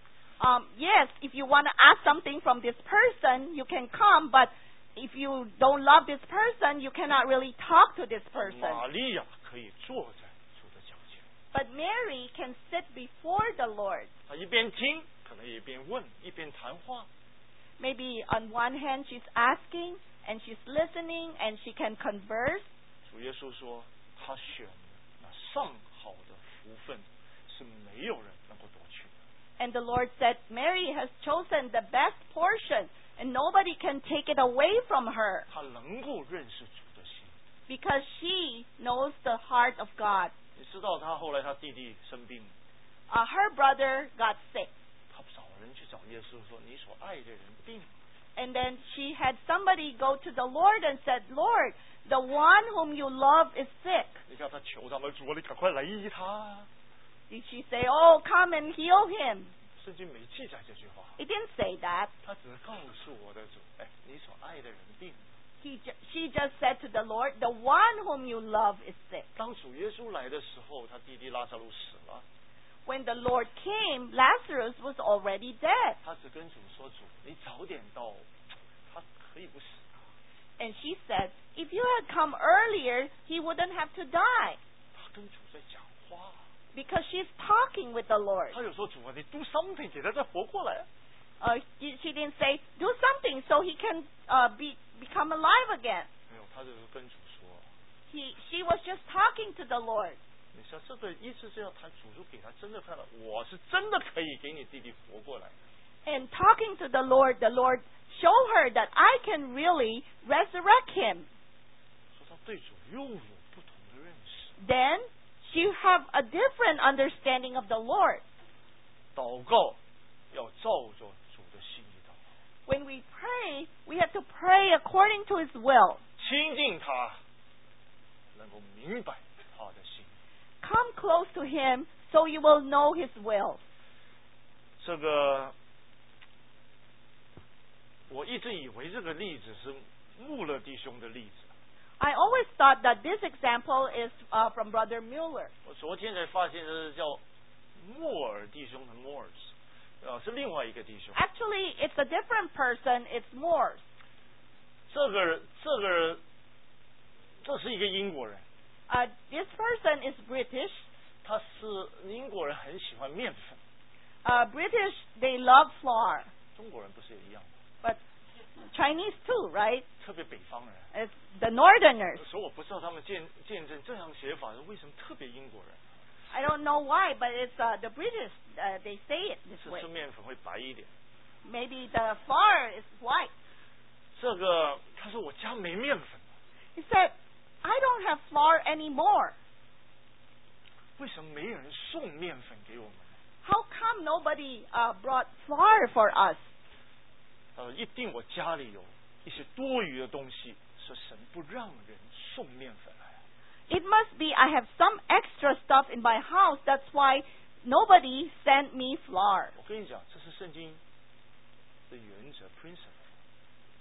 Um, yes, if you want to ask something from this person, you can come, but if you don't love this person, you cannot really talk to this person. 玛利亚可以坐在主的脚前， But Mary can sit before the Lord. 她一边听，可能一边问，一边谈话。 Maybe on one hand she's asking and she's listening and she can converse. 主耶稣说，他选了那上好的福分，是没有人能够夺去的。 And the Lord said, Mary has chosen the best portion and nobody can take it away from her 他能够认识主的心。 because she knows the heart of God. 你知道他后来他弟弟生病， Uh, her brother got sick. 他找人去找耶稣说：“你所爱的人病了。” And then she had somebody go to the Lord and said, Lord, the one whom you love is sick. 你看他求他们主，你赶快来医他。 Did she say, oh, come and heal him? 圣经没记载这句话， It didn't say that. 他只是告诉我的主：“哎，你所爱的人病了。” He ju- she just said to the Lord, the one whom you love is sick. 当主耶稣来的时候，他弟弟拉萨路死了， When the Lord came, Lazarus was already dead. 他只跟主说：“主，你早点到，他可以不死。” And she said, if you had come earlier, he wouldn't have to die. 他跟主在讲话， Because she's talking with the Lord. 他有说：“主啊，你 do something， 给他再活过来。” Uh, she she didn't say, do something so he can uh, be become alive again. 没有，他就是跟主说。 He, she was just talking to the Lord. 你说这个意思是要他主就给他真的看到，我是真的可以给你弟弟活过来。 And talking to the Lord, the Lord showed her that I can really resurrect him. 说他对主又有不同的认识。 Then she have a different understanding of the Lord. 祷告要照着主的心意祷告， When we pray, we have to pray according to His will. 亲近他，能够明白他的心意。 Come close to Him so you will know His will. 这个我一直以为这个例子是穆勒弟兄的例子， I always thought that this example is uh, from Brother Mueller. 我昨天才发现这是叫莫尔弟兄的 Moors， 啊，是另外一个弟兄。 Actually, it's a different person. It's Moores. 这个人，这个人，这是一个英国人， Uh, this person is British. 他是英国人，很喜欢面粉。 Uh, British, they love flour. 中国人不是也一样吗？ But Chinese too, right? 特别北方人。 It's the Northerners. 所以我不知道他们见见证这样写法是为什么特别英国人。 I don't know why, but it's uh, the British. Uh, they say it this 是 way. 吃面粉会白一点。 Maybe the flour is white. 这个他说我家没面粉， He said, I don't have flour anymore. 为什么没人送面粉给我们呢？ How come nobody uh, brought flour for us? 呃，一定我家里有一些多余的东西，是神不让人送面粉来。 It must be I have some extra stuff in my house. That's why nobody sent me flour. 我跟你讲，这是圣经的原则 principle。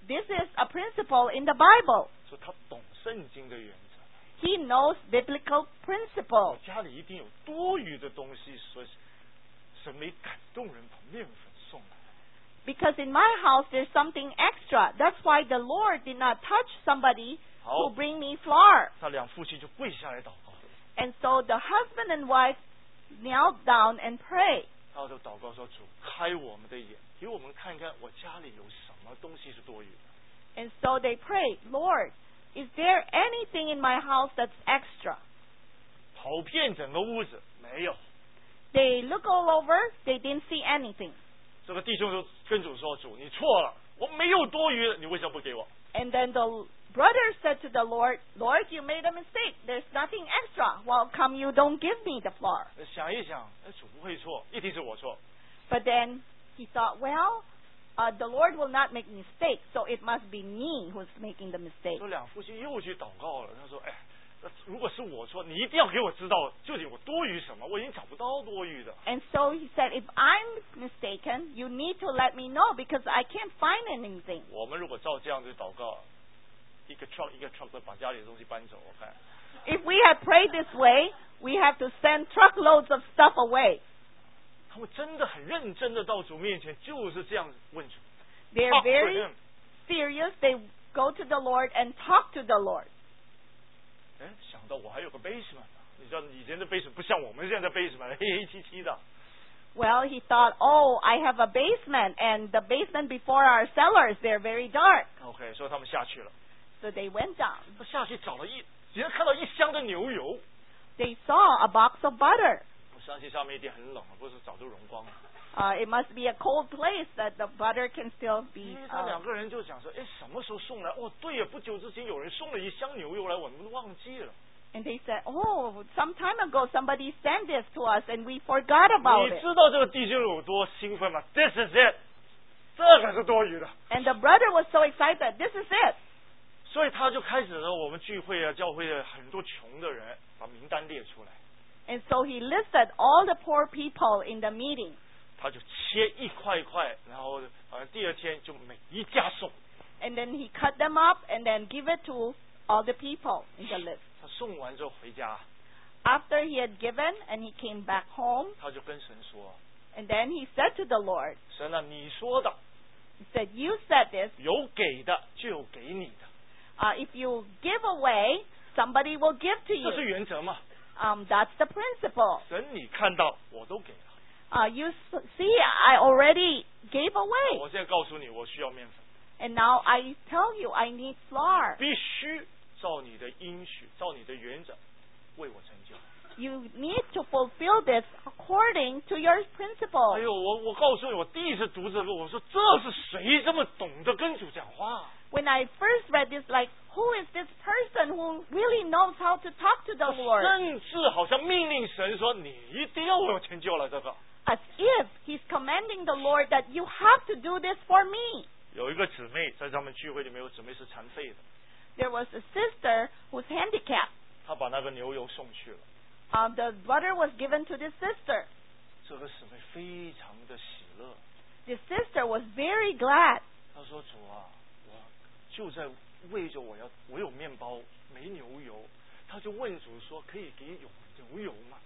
This is a principle in the Bible. 说他懂圣经的原则。 He knows biblical 我 principle. 家里一定有多余的东西，所以神没感动人把面粉送来。 Because in my house there's something extra. That's why the Lord did not touch somebody 好 who bring me flour. 他两夫妻就跪下来祷告， And so the husband and wife knelt down and prayed. 他就祷告说：“主，开我们的眼，给我们看看我家里有什么东西是多余的。” And so they prayed, Lord, is there anything in my house that's extra? 跑遍整个屋子没有。 They look all over, they didn't see anything. 这个弟兄就跟主说：“主，你错了，我没有多余的，你为什么不给我？” And then the brother said to the Lord, Lord, you made a mistake. There's nothing extra. How come you don't give me the flour? 想一想，哎，主不会错，一定是我错。 But then he thought, well, uh, the Lord will not make mistakes, so it must be me who's making the mistake. 说两夫妻又去祷告了，他说：“哎，那如果是我错，你一定要给我知道究竟我多余什么，我已经找不到多余的。” And so he said, if I'm mistaken, you need to let me know because I can't find anything. 我们如果照这样子祷告，一个 truck 一个 truck 的把家里的东西搬走，我看 If we had prayed this way, we have to send truckloads of stuff away. 他们真的很认真的到主面前，就是这样问主。 They're Talk to very him. serious. They go to the Lord and talk to the Lord. 哎，想到我还有个 basement， 你知道以前的 basement 不像我们现在的 basement 黑黑漆漆的。 Well, he thought, oh, I have a basement, and the basement before our cellars, they're very dark. OK， 所以他们下去了。 So they went down. 他下去找了一，只是看到一箱的牛油。 They saw a box of butter. 我相信上面一定很冷，不是早就融光了。 Uh, it must be a cold place that the butter can still 因 be. 为他 Uh, 两个人就讲说，哎，什么时候送来？哦，对呀，不久之前有人送了一箱牛油来，我们都忘记了。 and they said, oh, some time ago somebody sent this to us, and we forgot about 你 it. 知道这个弟兄有多兴奋吗 ？This is it， 这可是多余的。 And the brother was so excited. This is it. 所以他就开始了我们聚会啊，教会的很多穷的人，把名单列出来， And so he listed all the poor people in the meeting. 他就切一块一块，然后好像第二天就每一家送。 And then he cut them up and then give it to all the people in the list. 他送完之后回家， After he had given and he came back home, 他就跟神说 and then he said to the Lord, 神啊，你说的 he said, you said this, 有给的就有给你的， uh, if you give away, somebody will give to 这是 you. 原则嘛。 Um, that's the principle. 神你看到我都给了， Uh, you s- see, I already gave away. 我现在告诉你，我需要面粉， And now I tell you, I need flour. 必须照你的应许，照你的原则为我成就。 You need to fulfill this according to your 哎 principle. 呦，我我告诉你，我第一次读这个，我说这是谁这么懂得跟主讲话？ When I first read this, like, who is this person who really knows how to talk to the Lord? 甚至好像命令神说，你一定要为我成就了这个。 As if he's commanding the Lord that you have to do this for me. 有一个姊妹在他们聚会里面，有姊妹是残废的， There was a sister who's handicapped. 她把那个牛油送去了。 Uh, the butter was given to this sister. 这个姊妹非常的喜乐， This sister was very glad. 她说：“主啊，我就在为着我要我有面包没牛油。”她就问主说：“可以给有牛油吗？”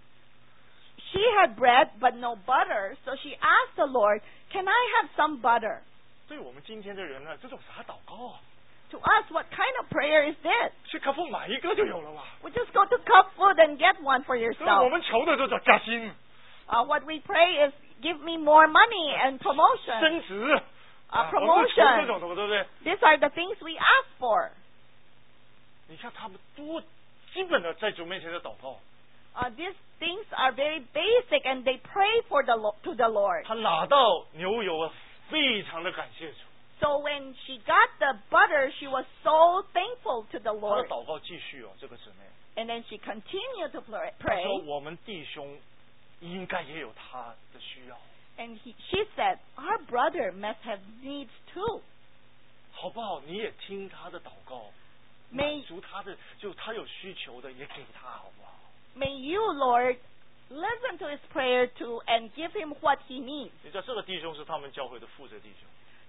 She had bread but no butter, so she asked the Lord, can I have some butter? 对我们今天的人呢，这种啥祷告啊？ To us, what kind of prayer is this? 去客户买一个就有了嘛。 We just go to Cup Food and get one for 所以我 yourself. 们求的就叫加薪、 Uh, what we pray is, give me more money and promotion. 升职、 Uh, 我们求这 promotion. 种的，对不对？ These are the things we ask for. 你看他们多基本的在主面前的祷告。 Uh, these things are very basic, and they pray for the Lo- to the Lord. 他拿到牛油啊，非常的感谢主。 So when she got the butter, she was so thankful to the 他的 Lord. 祷告继续哦，这个姊妹， And then she continued to pray. 他说 pray 我们弟兄应该也有他的需要， and he, she said, our brother must have needs too. 好不好？你也听他的祷告， May- 满足他的，就他有需求的也给他，好不好？ May you, Lord, listen to his prayer too and give him what he needs. 你知道这个弟兄是他们教会的负责弟兄，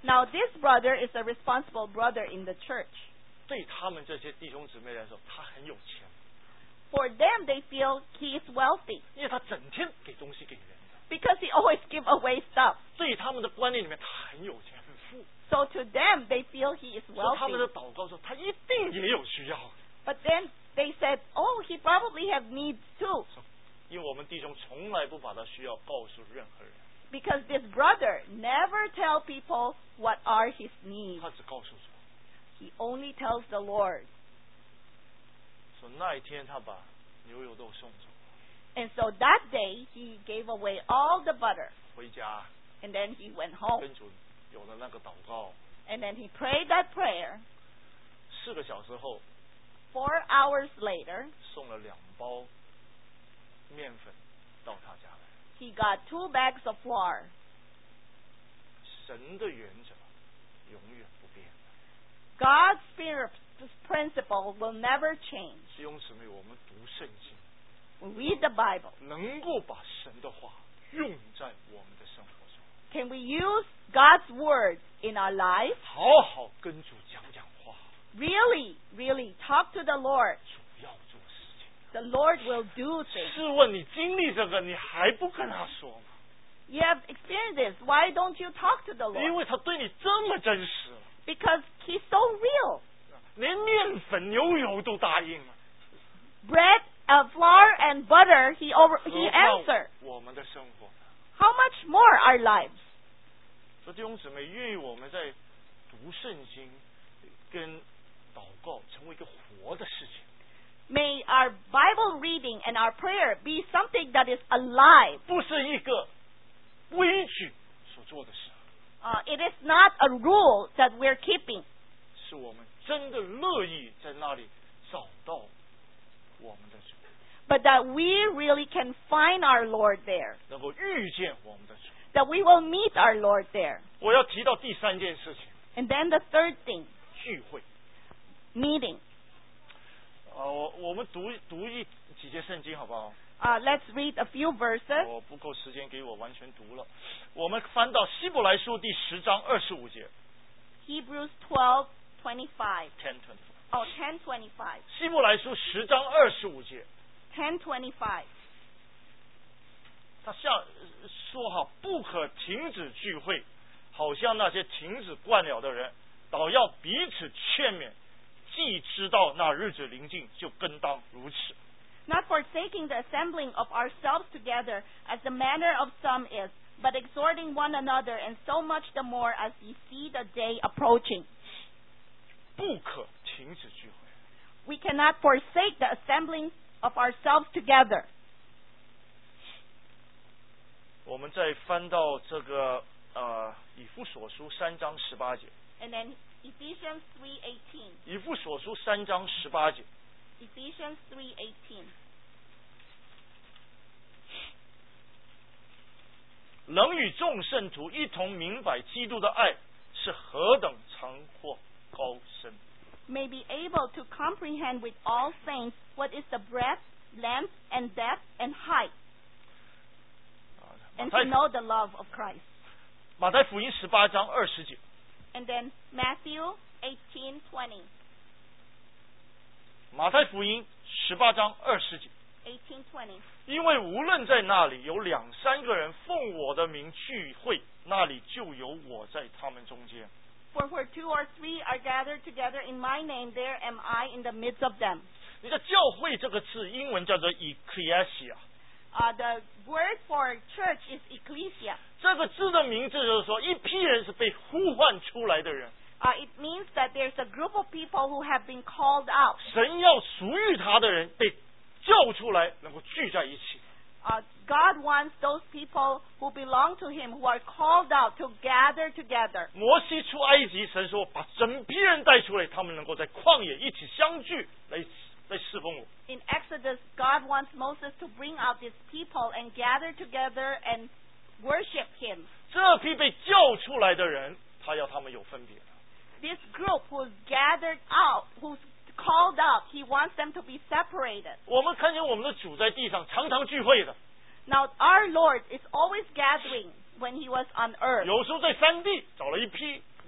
Now this brother is a responsible brother in the church. 对他们这些弟兄姊妹来说，他很有钱， For them, they feel he is wealthy 因为他整天给东西给人的。 because he always give away stuff. 对他们的观念里面，他很有钱，很富。 So to them, they feel he is 所以他们 wealthy. 的祷告说，他一定也有需要。 But then they said, oh, he probably have needs too. 因为我们弟兄从来不把他需要告诉任何人， Because this brother never tell people what are his needs. 他只告诉主。 He only tells the Lord. 说那一天他把牛油豆送走， And so that day, he gave away all the butter. 回家 And then he went home. 跟主有了那个祷告。 And then he prayed that prayer. 四个小时后， Four hours later, 送了两包面粉到他家来。 he got two bags of flour. 神的原则永远不变。 God's spirit principle will never change. 弟兄姊妹，我们读圣经， We read the Bible. 能够把神的话用在我们的生活中， Can we use God's word in our life? 好好跟主讲讲话， Really, really talk to the Lord. 主要做事情。 The Lord will do things. 试问你经历这个，你还不跟他说吗？ You have experienced this. Why don't you talk to the 因 Lord? 为他对你这么真实， Because he's so real. 连面粉、牛油都答应了。 Bread, uh, flour, and butter, he over, 何 he 况 answered. 我们的生活。 How much more our lives? 所以弟兄姊妹，愿意我们在读圣经跟祷告成为一个活的事情。 May our Bible reading and our prayer be something that is alive. 不是一个规矩所做的事， Uh, it is not a rule that we're keeping, 是我们真的乐意在那里找到我们的主， but that we really can find our Lord there, 能够遇见我们的主。 that we will meet our Lord there. 我要提到第三件事情， And then the third thing, 聚会。 meeting. 啊，我我们读读一几节圣经好不好？ Uh, let's read a few verses. 我不够时间给我完全读了。我们翻到希伯来书第十章二十五节 Hebrews twelve twenty-five. ，ten twenty five。 Oh, ten twenty-five. 希伯来书十章二十五节， ten twenty-five. 他下说哈，不可停止聚会，好像那些停止惯了的人，倒要彼此劝勉。既知道那日子临近，就更当如此。 Not forsaking the assembling of ourselves together, as the manner of some is, but exhorting one another, and so much the more as ye see the day approaching. 不可停止聚会。 We cannot forsake the assembling of ourselves together. 我们再翻到这个呃以弗所书三章十八节， And then Ephesians three eighteen. 以弗所书三章十八节， Ephesians three eighteen. 能与众圣徒一同明白基督的爱是何等长阔高深。 May be able to comprehend with all saints what is the breadth, length, and depth, and height, 啊 and 马 to 太 know the love of Christ. 马太福音十八章二十节， And then Matthew eighteen twenty. 马太福音十八章二十节， eighteen twenty. 因为无论在那里有两三个人奉我的名聚会，那里就有我在他们中间。 For where two or three are gathered together in my name, there am I in the midst of them. 你的教会这个字，英文叫做 ecclesia， Uh, the word for church is ecclesia. 这个字的名字就是说，一批人是被呼唤出来的人， Uh, it means that there's a group of people who have been called out. 神要属于他的人被叫出来，能够聚在一起。 Uh, God wants those people who belong to Him, who are called out, to gather together. 摩西出埃及，神说把整批人带出来，他们能够在旷野一起相聚，来来侍奉我。 In Exodus, God wants Moses to bring out these people and gather together and worship Him. 这批被叫出来的人，他要他们有分别。 This group who's gathered out, who's called out, He wants them to be separated. 我们看见我们的主在地上常常聚会的， Now, our Lord is always gathering when He was on earth. 有时候在山地找了一批，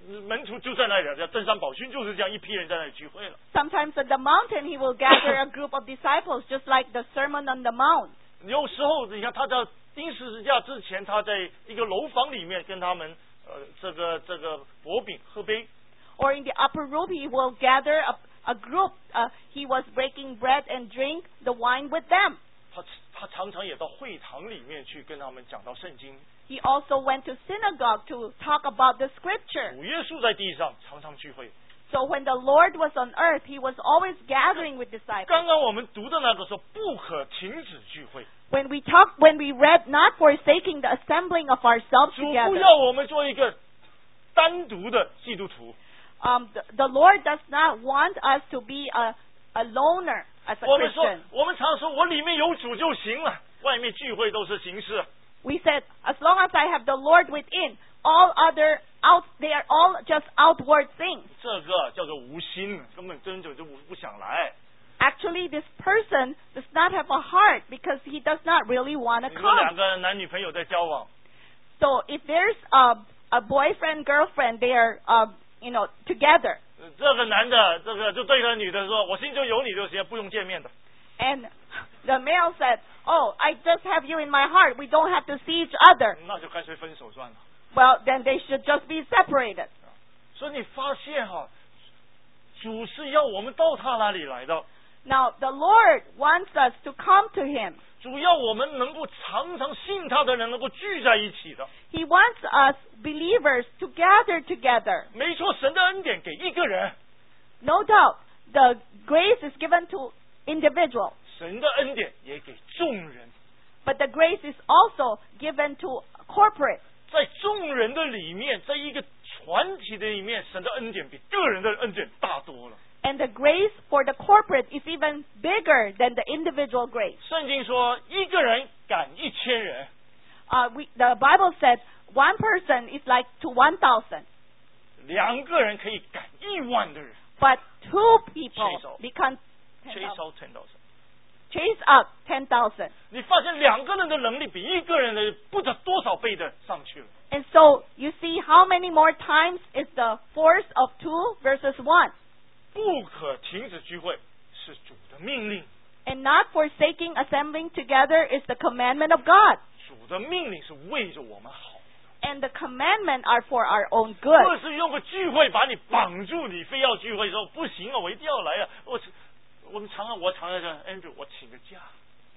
门徒就在那里，叫登山宝训，就是这样一批人在那里聚会了。 Sometimes at the mountain he will gather a group of disciples, just like the Sermon on the Mount. 有时候你看他在钉十字架之前，他在一个楼房里面跟他们呃这个这个薄饼喝杯。 Or in the upper room he will gather a, a group. Uh, he was breaking bread and drink the wine with them. 他他常常也到会堂里面去跟他们讲到圣经。 He also went to synagogue to talk about the scripture. 主耶稣在地上常常聚会。 So when the Lord was on earth, he was always gathering with disciples. 刚刚我们读的那个说不可停止聚会。 When we talk, when we read, not forsaking the assembling of ourselves 主不 together. 要我们做一个单独的基督徒。 Um, the, the Lord does not want us to be a, a loner as a 我们说 Christian. 我们常说我里面有主就行了，外面聚会都是形式。 We said, as long as I have the Lord within, all other out, they are all just outward things. 这个叫做无心，根本真正就不不想来。 Actually, this person does not have a heart because he does not really want to 你说两 come. 个男女朋友在交往， So if there's a, a boyfriend, girlfriend, they are, uh, you know, together. 这个男的这个就对着女的说：“我心中有你就行，不用见面的。” And the male said, oh, I just have you in my heart. We don't have to see each other. 那就干脆分手算了。 Well, then they should just be separated. 所以你发现哈，主是要我们到他那里来的， Now, the Lord wants us to come to Him. 主要我们能够常常信他的人能够聚在一起的。 He wants us, believers, to gather together. 没错，神的恩典给一个人， No doubt, the grace is given to individuals, 神的恩典也给众人。 but the grace is also given to corporate. 在众人的里面，在一个团体的里面，神的恩典比个人的恩典大多了。 And the grace for the corporate is even bigger than the individual grace. 圣经说，一个人赶一千人， Uh, we, the Bible said one person is like to one thousand, 两个人可以赶一万的人。 but two people Chase out. become Chase out ten thousand。 chase up ten thousand. 你发现两个人的能力比一个人的不知道多少倍的上去了。 And so you see how many more times is the force of two versus one. 不可停止聚会是主的命令， And not forsaking assembling together is the commandment of God. 主的命令是为着我们好， And the commandment are for our own 不 good. 是用个聚会把你绑住，你非要聚会说不行啊，我一定要来啊！我我们常常我常常讲 Andrew， 我请个假。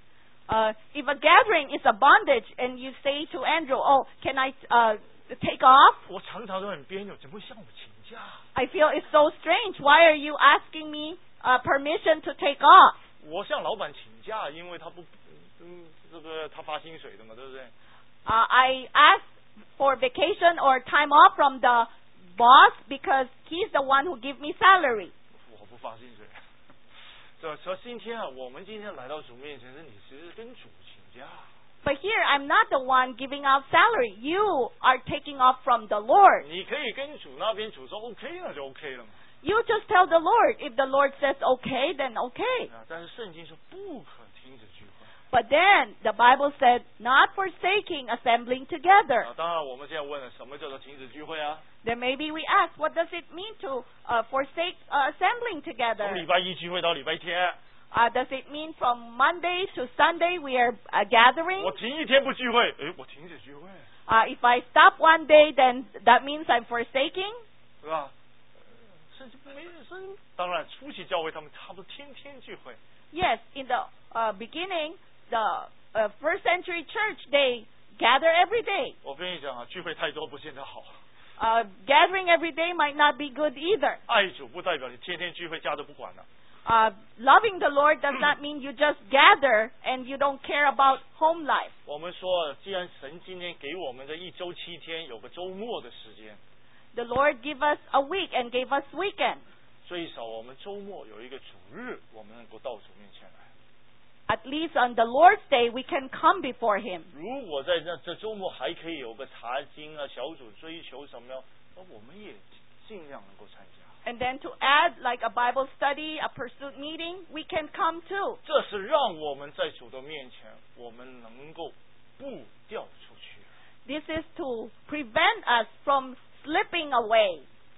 Uh, if a gathering is a bondage and you say to Andrew, oh, can I uh, take off? 我常常都很别扭，怎么会向我请假？ I feel it's so strange. Why are you asking me uh, permission to take off? 我向老板请假，因为他不，嗯，这个他发薪水的嘛，对不对？ Uh, I ask for vacation or time off from the boss because he's the one who give me salary. 我不发薪水。这说今天啊，我们今天来到主面前，是你其实跟主请假。 But here, I'm not the one giving out salary. You are taking off from the Lord. 你可以跟主那边主说 OK 那就 OK 了嘛。 You just tell the Lord. If the Lord says okay, then okay. 啊，但是圣经说不可停止聚会。 But then, the Bible said, not forsaking assembling together. 啊，当然我们现在问了，什么叫做停止聚会啊？ Then maybe we ask, what does it mean to uh, forsake uh, assembling 从 together? 礼拜一聚会到礼拜天， Uh, does it mean from Monday to Sunday we are uh, gathering? 我停一天不聚会，诶，我停止聚会， Uh, if I stop one day, then that means I'm forsaking? 是吧？圣经没圣经，当然初期教会他们差不多天天聚会， Yes, in the uh, beginning, the uh, first century church, they gather every day. 我跟你讲啊，聚会太多不见得好。 Uh, gathering every day might not be good either. 爱主不代表你天天聚会，家都不管了。 Uh, loving the Lord does not mean you just gather and you don't care about home life. 我们说，既然神今天给我们的一周七天有个周末的时间， The Lord gave us a week and gave us weekend. 最少我们周末有一个主日，我们能够到主面前来。 At least on the Lord's day, we can come before Him. 如果在那这周末还可以有个查经啊、小组追求什么，那我们也尽量能够参加。 And then to add like a Bible study, a pursuit meeting, we can come too. 这是让我们在主的面前，我们能够不掉出去。 This is to prevent us from slipping away.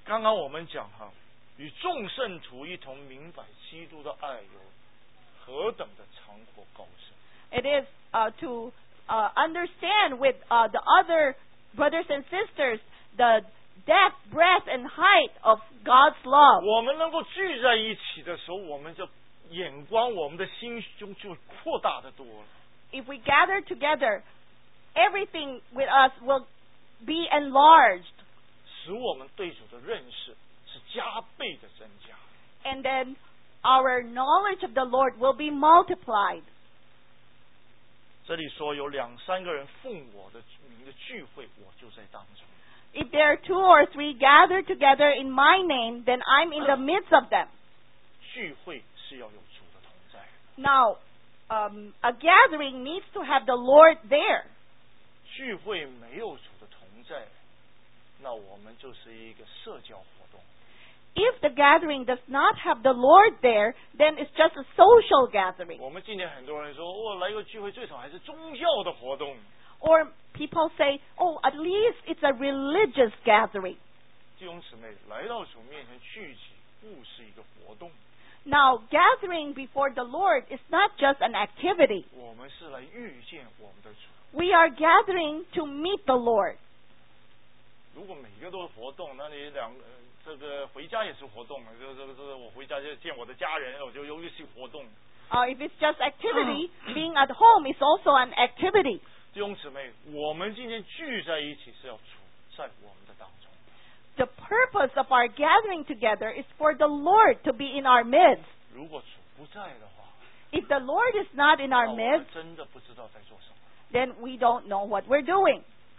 刚刚我们讲哈，与众圣徒一同明白基督的爱有何等的长阔高深。 It is uh, to uh, understand with uh, the other brothers and sisters the depth, breadth, and height of God's love. 我们能够聚在一起的时候，我们就眼光，我们的心胸就扩大的多了。 If we gather together, everything with us will be enlarged. 使我们对主的认识是加倍的增加。 And then our knowledge of the Lord will be multiplied. 这里说有两三个人奉我的名的聚会，我就在当中。 If there are two or three gathered together in my name, then I'm in the midst of them. 聚会是要有主的同在。 Now, um, a gathering needs to have the Lord there. 聚会没有主的同在，那我们就是一个社交活动。 If the gathering does not have the Lord there, then it's just a social gathering. 我们今天很多人说，哦，来个聚会最少还是宗教的活动。 Or people say, oh, at least it's a religious gathering. 弟兄姊妹，来到主面前聚集，不是一个活动。 Now, gathering before the Lord is not just an activity. 我们是来遇见我们的主。 We are gathering to meet the Lord. 如果每个都是活动，那你两个、呃、这个回家也是活动，这个这个这个我回家就见我的家人，我就又是活动。 Uh, if it's just activity, being at home is also an activity. 弟兄姊妹，我们今天聚在一起是要主在我们的当中。 The purpose of our gathering together is for the Lord to be in our midst. 如果主不在的话， If the Lord is not in 那 our 我们 midst, 真的不知道在做什么。 then we don't know what we're doing.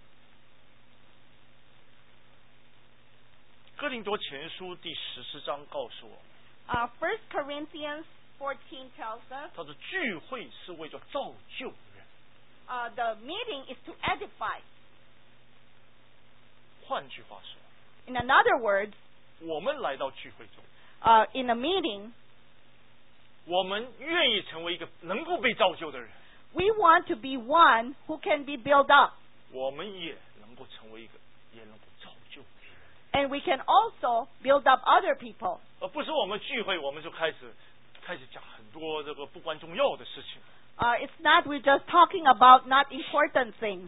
哥林多前书第十四章告诉我们， Uh, First Corinthians fourteen tells us 他说聚会是为了造就人。 uh, the meeting is to edify. 换句话说， In another words, 我们来到聚会中， uh, in a meeting, 我们愿意成为一个能够被造就的人， we want to be one who can be built up. 我们也能够成为一个，也能够造就别人。 And we can also build up other people. 而不是我们聚会，我们就开始开始讲很多这个不关重要的事情。 Uh, it's not we're just talking about not important things.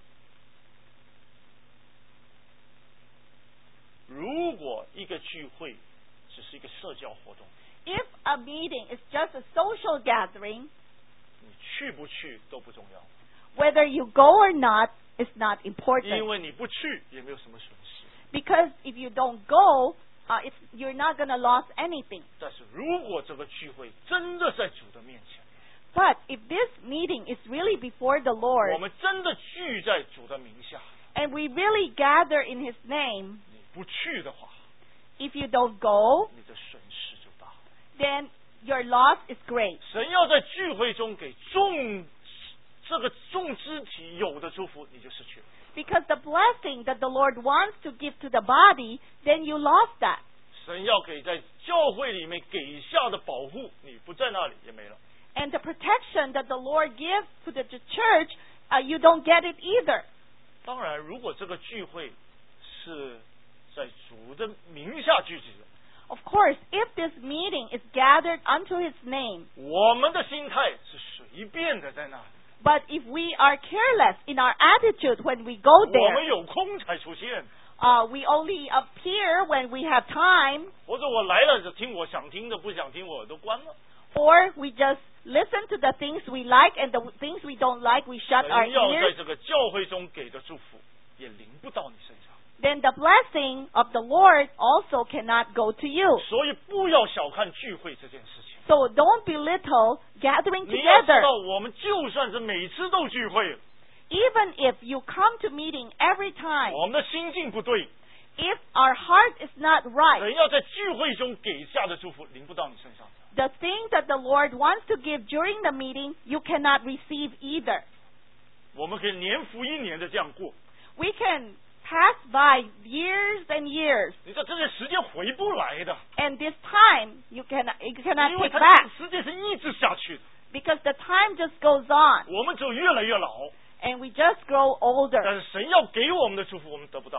如果一个聚会只是一个社交活动， If a meeting is just a social gathering, 你去不去都不重要， whether you go or not is not 因 important. 为你不去也没有什么损失。 Because if you don't go, uh, it's, you're not going to lose anything. 但是如果这个聚会真的在主的面前， But if this meeting is really before the 我 Lord, 们真的聚在主的名下， and we really gather in His name, 你不去的话， if you don't go, 你的损失就大。 then your loss is great. 神要在聚会中给众这个众肢体有的祝福，你就失去了。 Because the blessing that the Lord wants to give to the body, then you lost that. 神要给在教会里面给下的保护，你不在那里也没了。 And the protection that the Lord gives to the ch- church, uh, you don't get it either. 当然，如果这个聚会是在主的名下聚集的， Of course, if this meeting is gathered unto His name, 我们的心态是随便的在那里， but if we are careless in our attitude when we go 我们 there, 有空才出现， uh, we only appear when we have time, 或者我来了就听我想听的，不想听我都关了。 or we just listen to the things we like and the things we don't like, we shut our 神要在 ears, 这个教会中给的祝福也临不到你身上， then the blessing of the Lord also cannot go to you. 所以不要小看聚会这件事情。 So don't belittle gathering 你要知 together. 道，我们就算是每次都聚会， Even if you come to meeting every time, 我们的心境不对， if our heart is not right, 神要在聚会中给下的祝福临不到你身上。 the thing that the Lord wants to give during the meeting, you cannot receive either. 我们可以年复一年的这样过， We can pass by years and years, 你知道这个时间回不来的， and this time you cannot, you cannot 因为 take 它 back 时间是一直下去的， because the time just goes on, 我们只有越来越老， and we just grow older. 但是神要给我们的祝福我们得不到。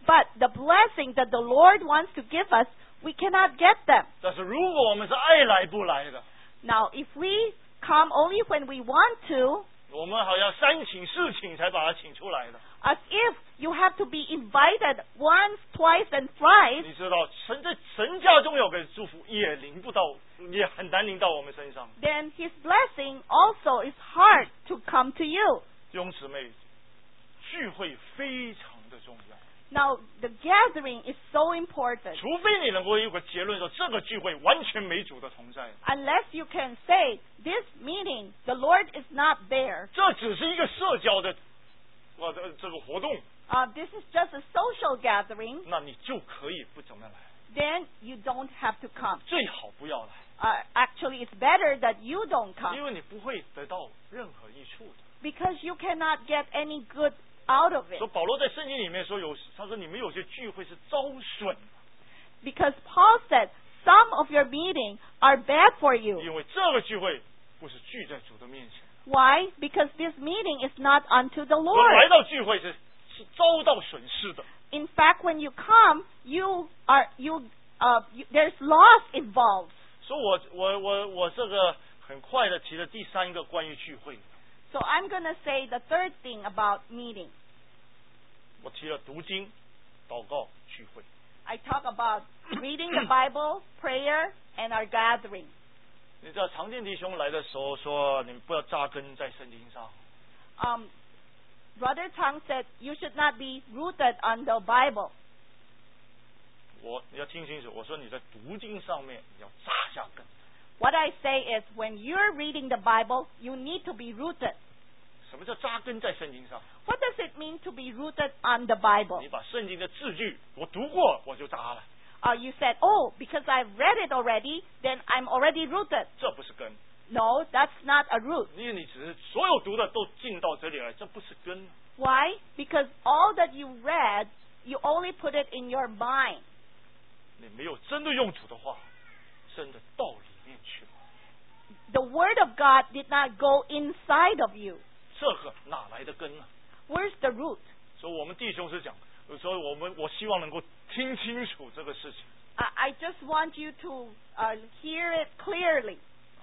But the blessing that the Lord wants to give us, we cannot get them. 但是如果我们是爱来不来的， Now, if we come only when we want to, 我们好像三请四请才把他请出来的。 as if you have to be invited once, twice, and thrice, 你知道，神在神家中有个祝福，也临不到，也很难临到我们身上。 then His blessing also is hard to come to you. 弟兄姊妹，聚会非常的重要。 Now, the gathering is so important. 除非你能够有个结论说，这个聚会完全没主的同在， Unless you can say, this meeting, the Lord is not there. 这只是一个社交的，我的这个活动， Uh, this is just a social gathering. 那你就可以不怎么来， Then you don't have to come. 最好不要来， Uh, actually, it's better that you don't come 因为你不会得到任何益处的。 because you cannot get any good out of it. 所以保罗在圣经里面说有，他说你们有些聚会是遭损， Because Paul said some of your meetings are bad for you. 因为这个聚会不是聚在主的面前， Why? Because this meeting is not unto the 我来 Lord. 到聚会是是遭到损失的。 In fact, when you come, you are you uh you, there's loss involved. 所以我我我我这个很快的提了第三个关于聚会， So I'm going to say the third thing about meeting. 我提了读经、祷告、聚会。 I talk about reading the Bible, prayer, and our gathering. 你知道常见弟兄来的时候说，你们不要扎根在圣经上。 Um, Brother Tang said you should not be rooted on the Bible. 我你要听清楚，我说你在读经上面你要扎下根。 What I say is when you're reading the Bible, you need to be rooted. 什么叫扎根在圣经上？ What does it mean to be rooted on the Bible? 你把圣经的字句我读过，我就扎了， Uh, you said, oh, because I've read it already, then I'm already rooted. 这不是根。 No, that's not a root. 因为你只是所有读的都进到这里来，这不是根。 Why? Because all that you read, you only put it in your mind. 你没有真的用主的话，真的到里面去了， The Word of God did not go inside of you. 这个哪来的根呢？ Where's the root? 所以我们弟兄是讲，所以我们我希望能够听清楚这个事情。 I, I just want you to uh, hear it clearly.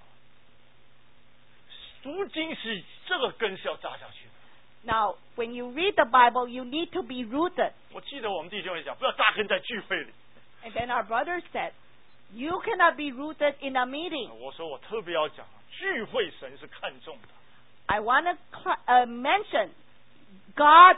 读经是这个根是要扎下去的。 Now, when you read the Bible, you need to be rooted. 我记得我们弟兄也讲，不要扎根在聚会里。 And then our brother said, you cannot be rooted in a meeting. 我说我特别要讲，聚会神是看重的。 I want to cl- uh, mention God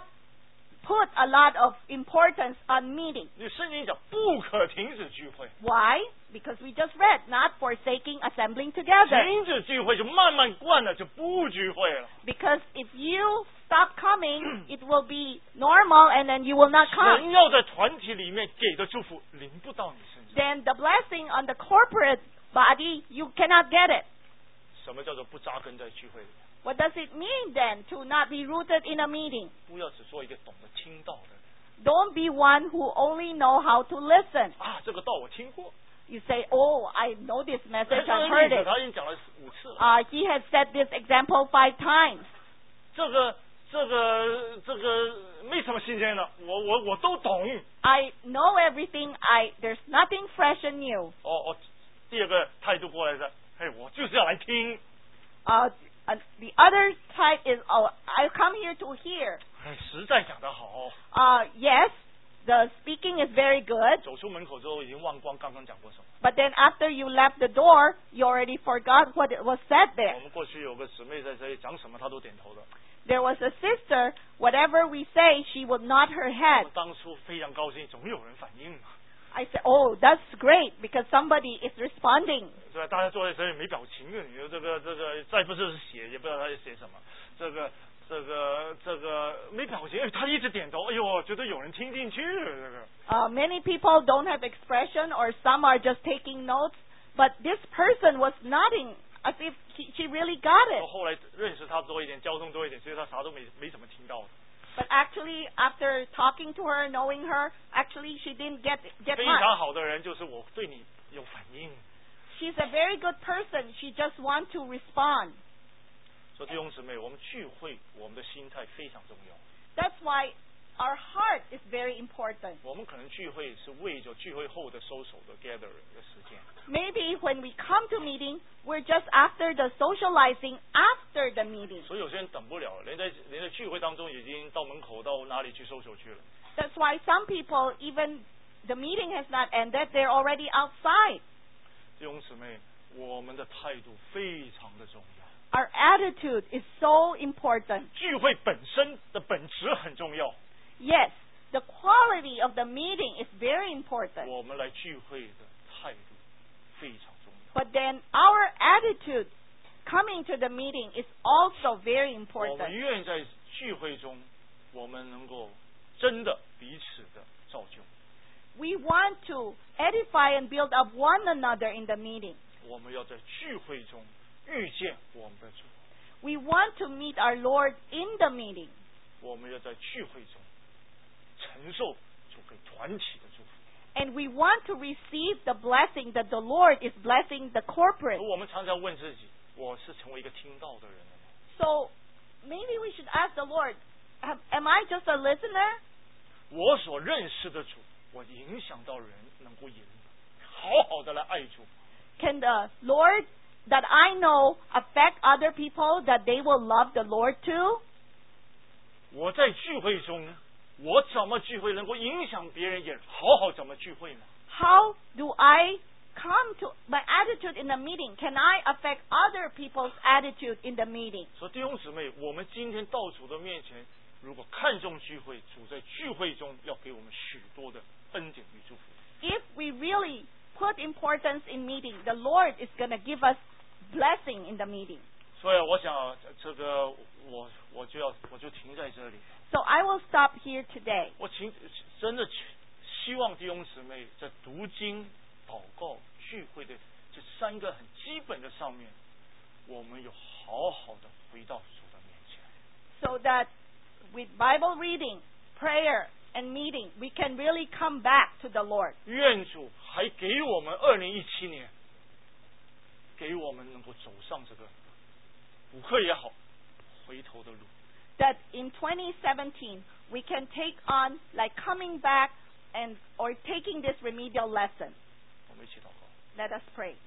put a lot of importance on meeting. 你圣经讲不可停止聚会， Why? Because we just read, not forsaking assembling together. 停止聚会就慢慢惯了，就不聚会了。 Because if you stop coming, it will be normal and then you will not 神 come. 要在团体里面给的祝福临不到你身上。 Then the blessing on the corporate body, you cannot get it. 什么叫做不扎根在聚会里？ What does it mean then to not be rooted in a meeting? 不要只做一个懂得听道的人 Don't be one who only know how to listen. 啊！这个道我听过， You say, oh, I know this 哎 message, 这 I've 个 heard 例子 it. 他已经讲了五次了。 Uh, he has said this example five times. 这个这个这个没什么新鲜的，我我我都懂。 I know everything. I There's nothing fresh and new. 哦哦，第二个态度过来是，嘿，我就是要来听。 Uh, uh, the other type is, oh, I come here to hear. 哎，实在讲得好。 Uh, yes, the speaking is very good, 走出门口之后已经忘光刚刚讲过什么。 but then after you left the door, you already forgot what it was said 我 there. 们过去有个姊妹在这里讲什么，她都点头的。 There was a sister, whatever we say, she would nod her 我 head. 们当初非常高兴，总有人反应嘛， I said, oh, that's great, because somebody is responding. 对吧？大家坐在这里没表情的，你说这个这个再不是写，也不知道他在写什么。这个这个这个没表情，哎，他一直点头，哎呦，觉得有人听进去了。这个 Uh, many people don't have expression, or some are just taking notes, but this person was nodding as if she, she really got 我 it. 后来认识他多一点，交通多一点，所以他啥都没没怎么听到的。 But actually, after talking to her, knowing her, actually she didn't get get 非 much. 常好的人就是我对你有反应。 She's a very good person. She just wants to respond. 所以弟兄姊妹，我们聚会，我们的心态非常重要。 That's why our heart is very important. 我们可能聚会是为着聚会后的收手的 gather 的时间。 Maybe when we come to meeting, we're just after the socializing after the meeting. 所以有些人等不了，连在连在聚会当中已经到门口到哪里去收手去了。 That's why some people, even the meeting has not ended, they're already outside. 弟兄姊妹，我们的态度非常的重要。 Our attitude is so important. 聚会本身的本质很重要。 Yes, the quality of the meeting is very important. 我们来聚会的态度非常重要。 But then our attitude coming to the meeting is also very 我们 important. 愿在聚会中，我们能够真的彼此的造就。 We want to edify and build up one another in the meeting. 我们要在聚会中遇见我们的主。 We want to meet our Lord in the meeting. 我们要在聚会中承受主给团体的祝福。 And we want to receive the blessing that the Lord is blessing the corporate. 我们常常问自己：我是成为一个听到的人了吗？ So maybe we should ask the Lord, am am I just a listener? 我所认识的主，我影响到人，能够引好好的来爱主。 Can the Lord that I know affect other people that they will love the Lord too? 我在聚会中，我怎么聚会能够影响别人，也好好怎么聚会呢？ How do I come to my attitude in the meeting? Can I affect other people's attitude in the meeting? 所以弟兄姊妹，我们今天到主的面前，如果看重聚会，主在聚会中要给我们许多的恩典与祝福。 If we really put importance in meeting, the Lord is going to give us blessing in the meeting. 所以我想，这个我我就要我就停在这里。 So I will stop here today. 我请真的希望弟兄姊妹在读经、祷告、聚会的这三个很基本的上面，我们有好好的回到主的面前。 So that with Bible reading, prayer, and meeting, we can really come back to the Lord. 愿主还给我们二零一七年，给我们能够走上这个补课也好，回头的路。 That in twenty seventeen we can take on like coming back and or taking this remedial lesson. 我们一起祷告。 Let us pray.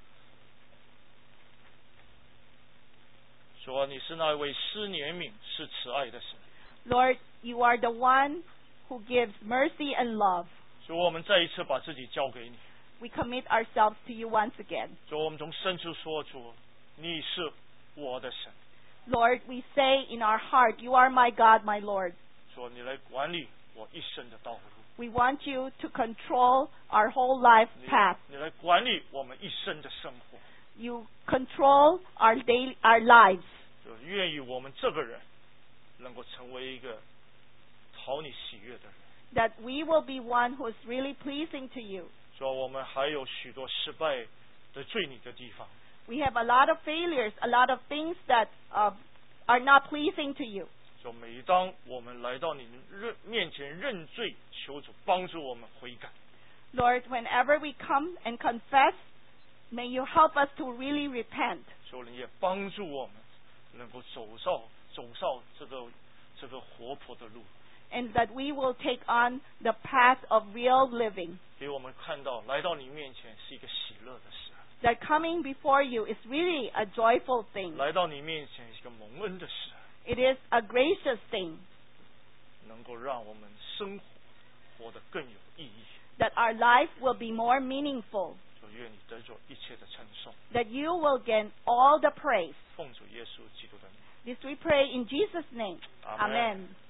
主啊，你是那位施怜悯、是慈爱的神。 Lord, you are the one who gives mercy and love. 主，我们再一次把自己交给你。 We commit ourselves to you once again. 主，我们从深处说出，你是我的神。 Lord, we say in our heart, you are my God, my Lord. 主，你来管理我一生的道路。 We want you to control our whole life 你 path. 你来管理我们一生的生活。 You control our daily, our lives. 就愿意我们这个人能够成为一个讨你喜悦的人。 That we will be one who is really pleasing to you. 主，我们还有许多失败得罪你的地方。 We have a lot of failures, a lot of things that uh, are not pleasing to you. 就每当我们来到你认面前认罪，求主帮助我们悔改。 Lord, whenever we come and confess, may you help us to really repent. 求你也帮助我们能够走上走上这个这个活泼的路， And that we will take on the path of real living. 给我们看到来到你面前是一个喜乐的事， That coming before you is really a joyful thing. 来到你面前是一个蒙恩的事， It is a gracious thing. 能够让我们生活活得更有意义。 That our life will be more meaningful. 就愿你得着一切的称颂， That you will gain all the praise. 奉主耶稣基督的名。 This we pray in Jesus' name. Amen. Amen.